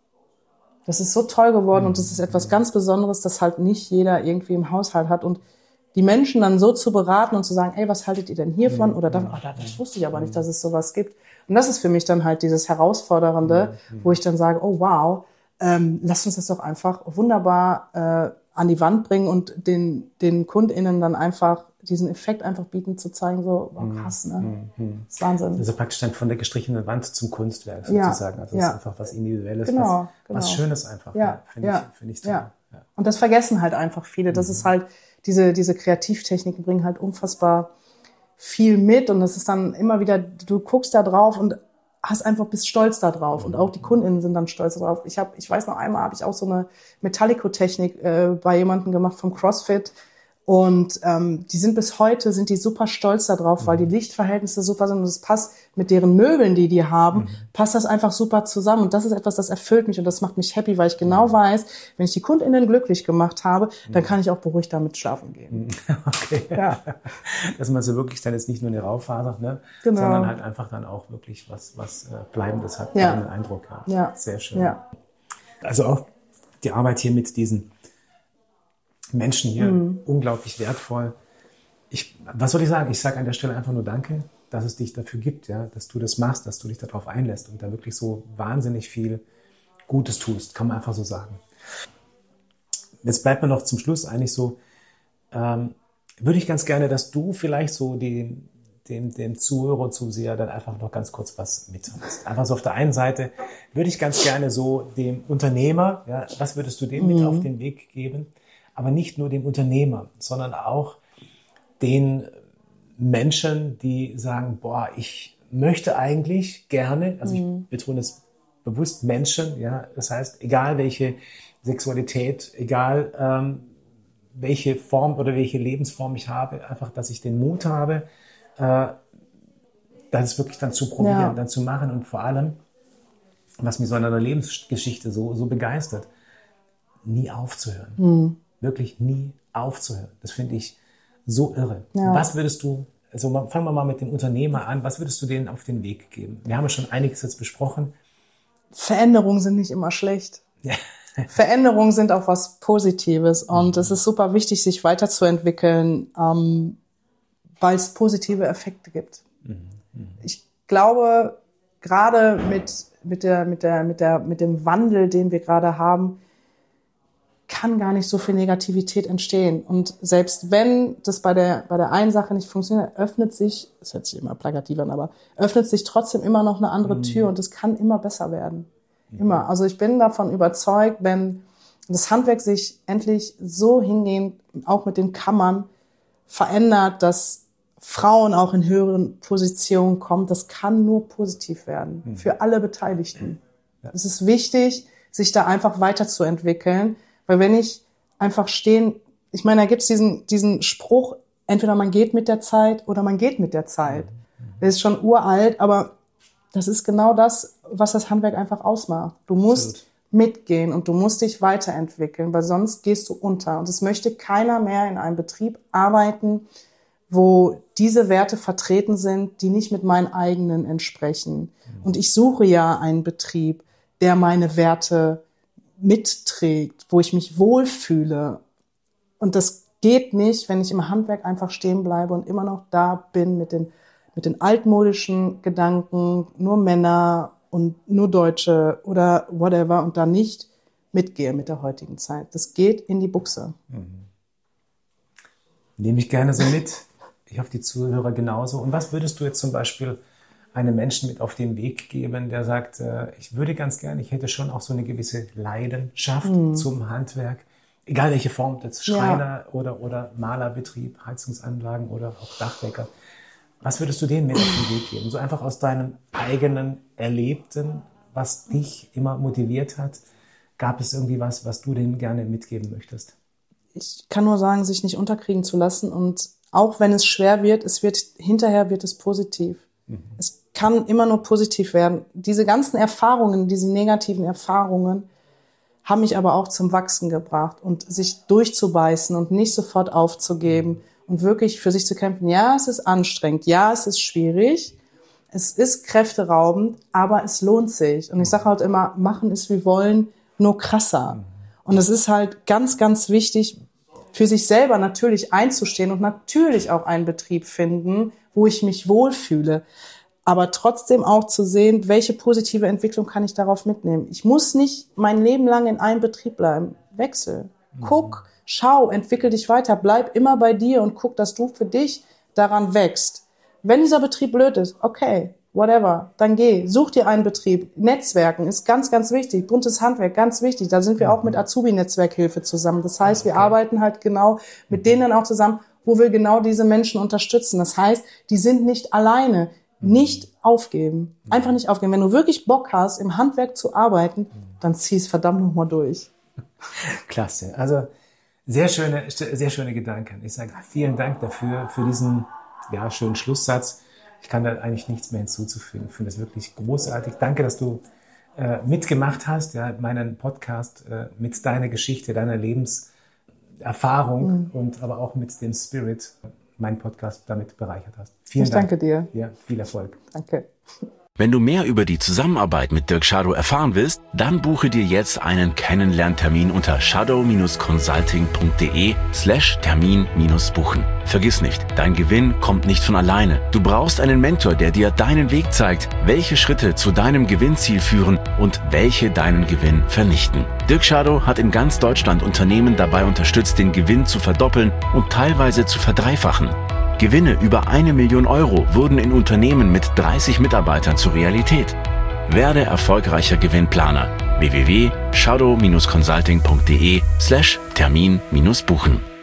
das ist so toll geworden mhm. und das ist etwas ganz Besonderes, das halt nicht jeder irgendwie im Haushalt hat und die Menschen dann so zu beraten und zu sagen, ey, was haltet ihr denn hiervon? Oder das, oh, das wusste ich aber nicht, dass es sowas gibt. Und das ist für mich dann halt dieses Herausfordernde, mhm. wo ich dann sage, oh wow, Ähm, lasst uns das doch einfach wunderbar äh, an die Wand bringen und den den KundInnen dann einfach diesen Effekt einfach bieten, zu zeigen, so, wow, krass, ne? Mhm. Das ist Wahnsinn. Also praktisch dann von der gestrichenen Wand zum Kunstwerk ja. sozusagen. Also das ja. ist einfach was Individuelles, genau, was, genau. was Schönes einfach. Ja, ja. Finde ja. ich, finde ich ja. toll. Ja. Und das vergessen halt einfach viele. Das mhm. ist halt, diese diese Kreativtechniken bringen halt unfassbar viel mit und das ist dann immer wieder, du guckst da drauf und hast einfach, bist stolz da drauf und auch die KundInnen sind dann stolz darauf. Ich habe, ich weiß noch einmal, habe ich auch so eine Metallico-Technik äh, bei jemandem gemacht vom CrossFit und ähm, die sind bis heute, sind die super stolz da drauf, weil die Lichtverhältnisse super sind und es passt mit deren Möbeln, die die haben, mhm. passt das einfach super zusammen und das ist etwas, das erfüllt mich und das macht mich happy, weil ich genau weiß, wenn ich die KundInnen glücklich gemacht habe, dann kann ich auch beruhigt damit schlafen gehen. Okay. Ja. Dass man so wirklich dann jetzt nicht nur eine Raufaser, ne, genau. sondern halt einfach dann auch wirklich was, was äh, Bleibendes hat, ja. einen Eindruck hat. Ja. Sehr schön. Ja. Also auch die Arbeit hier mit diesen Menschen hier, mhm. unglaublich wertvoll. Ich, was soll ich sagen? Ich sage an der Stelle einfach nur Danke, dass es dich dafür gibt, ja, dass du das machst, dass du dich darauf einlässt und da wirklich so wahnsinnig viel Gutes tust, kann man einfach so sagen. Jetzt bleibt mir noch zum Schluss eigentlich so, ähm, würde ich ganz gerne, dass du vielleicht so die, dem, dem Zuhörer, Zuseher dann einfach noch ganz kurz was mitteilst. Einfach so auf der einen Seite würde ich ganz gerne so dem Unternehmer, ja, was würdest du dem mhm. mit auf den Weg geben? Aber nicht nur dem Unternehmer, sondern auch den Menschen, die sagen, boah, ich möchte eigentlich gerne, also mhm. ich betone es bewusst Menschen, ja, das heißt, egal welche Sexualität, egal ähm, welche Form oder welche Lebensform ich habe, einfach, dass ich den Mut habe, äh, das wirklich dann zu probieren, Ja. dann zu machen und vor allem, was mich so an deiner Lebensgeschichte so, so begeistert, nie aufzuhören. Mhm. Wirklich nie aufzuhören. Das finde ich so irre. Ja. Was würdest du, also fangen wir mal mit dem Unternehmer an, was würdest du denen auf den Weg geben? Wir haben ja schon einiges jetzt besprochen. Veränderungen sind nicht immer schlecht. Ja. Veränderungen sind auch was Positives und es ist super wichtig, sich weiterzuentwickeln, ähm, weil es positive Effekte gibt. Ich glaube, gerade mit, mit, der, mit, der, mit, der, mit dem Wandel, den wir gerade haben, kann gar nicht so viel Negativität entstehen. Und selbst wenn das bei der, bei der einen Sache nicht funktioniert, öffnet sich, das hört sich immer plakativ an, aber öffnet sich trotzdem immer noch eine andere Tür und es kann immer besser werden. Immer. Also ich bin davon überzeugt, wenn das Handwerk sich endlich so hingehend, auch mit den Kammern, verändert, dass Frauen auch in höheren Positionen kommen, das kann nur positiv werden. Mhm. Für alle Beteiligten. Ja. Es ist wichtig, sich da einfach weiterzuentwickeln, weil wenn ich einfach stehen, ich meine, da gibt's diesen, diesen Spruch, entweder man geht mit der Zeit oder man geht mit der Zeit. Mhm. Der ist schon uralt, aber das ist genau das, was das Handwerk einfach ausmacht. Du musst Absolut. mitgehen und du musst dich weiterentwickeln, weil sonst gehst du unter. Und es möchte keiner mehr in einem Betrieb arbeiten, wo diese Werte vertreten sind, die nicht mit meinen eigenen entsprechen. Und ich suche ja einen Betrieb, der meine Werte mitträgt, wo ich mich wohlfühle. Und das geht nicht, wenn ich im Handwerk einfach stehen bleibe und immer noch da bin mit den mit den altmodischen Gedanken, nur Männer und nur Deutsche oder whatever und da nicht mitgehe mit der heutigen Zeit. Das geht in die Buchse. Mhm. Nehme ich gerne so mit. Ich hoffe, die Zuhörer genauso. Und was würdest du jetzt zum Beispiel einem Menschen mit auf den Weg geben, der sagt, äh, ich würde ganz gerne, ich hätte schon auch so eine gewisse Leidenschaft mhm. zum Handwerk, egal welche Form, jetzt Schreiner ja. oder, oder Malerbetrieb, Heizungsanlagen oder auch Dachdecker. Was würdest du denen mit auf den Weg geben? So einfach aus deinem eigenen Erlebten, was dich immer motiviert hat. Gab es irgendwie was, was du denen gerne mitgeben möchtest? Ich kann nur sagen, sich nicht unterkriegen zu lassen. Und auch wenn es schwer wird, es wird hinterher wird es positiv. Mhm. Es kann immer nur positiv werden. Diese ganzen Erfahrungen, diese negativen Erfahrungen, haben mich aber auch zum Wachsen gebracht und sich durchzubeißen und nicht sofort aufzugeben. Und wirklich für sich zu kämpfen, ja, es ist anstrengend, ja, es ist schwierig, es ist kräfteraubend, aber es lohnt sich. Und ich sage halt immer, machen ist wie wollen, nur krasser. Und es ist halt ganz, ganz wichtig, für sich selber natürlich einzustehen und natürlich auch einen Betrieb finden, wo ich mich wohlfühle. Aber trotzdem auch zu sehen, welche positive Entwicklung kann ich darauf mitnehmen. Ich muss nicht mein Leben lang in einem Betrieb bleiben. Wechsel, guck, schau, entwickel dich weiter, bleib immer bei dir und guck, dass du für dich daran wächst. Wenn dieser Betrieb blöd ist, okay, whatever, dann geh, such dir einen Betrieb. Netzwerken ist ganz, ganz wichtig, buntes Handwerk, ganz wichtig. Da sind wir auch mit Azubi-Netzwerkhilfe zusammen. Das heißt, wir okay. arbeiten halt genau mit denen auch zusammen, wo wir genau diese Menschen unterstützen. Das heißt, die sind nicht alleine. Nicht aufgeben. Einfach nicht aufgeben. Wenn du wirklich Bock hast, im Handwerk zu arbeiten, dann zieh es verdammt nochmal durch. Klasse. Also, Sehr schöne, sehr schöne Gedanken. Ich sage vielen Dank dafür, für diesen ja, schönen Schlusssatz. Ich kann da eigentlich nichts mehr hinzuzufügen. Ich finde das wirklich großartig. Danke, dass du äh, mitgemacht hast, ja, meinen Podcast äh, mit deiner Geschichte, deiner Lebenserfahrung mhm. und aber auch mit dem Spirit, meinen Podcast damit bereichert hast. Vielen ich Dank. Danke dir. Ja, viel Erfolg. Danke. Wenn du mehr über die Zusammenarbeit mit Dirk Schadow erfahren willst, dann buche dir jetzt einen Kennenlerntermin unter shadow-consulting.de slash Termin minus buchen. Vergiss nicht, dein Gewinn kommt nicht von alleine. Du brauchst einen Mentor, der dir deinen Weg zeigt, welche Schritte zu deinem Gewinnziel führen und welche deinen Gewinn vernichten. Dirk Schadow hat in ganz Deutschland Unternehmen dabei unterstützt, den Gewinn zu verdoppeln und teilweise zu verdreifachen. Gewinne über eine Million Euro wurden in Unternehmen mit dreißig Mitarbeitern zur Realität. Werde erfolgreicher Gewinnplaner. w w w punkt shadow-consulting.de slash Termin minus buchen.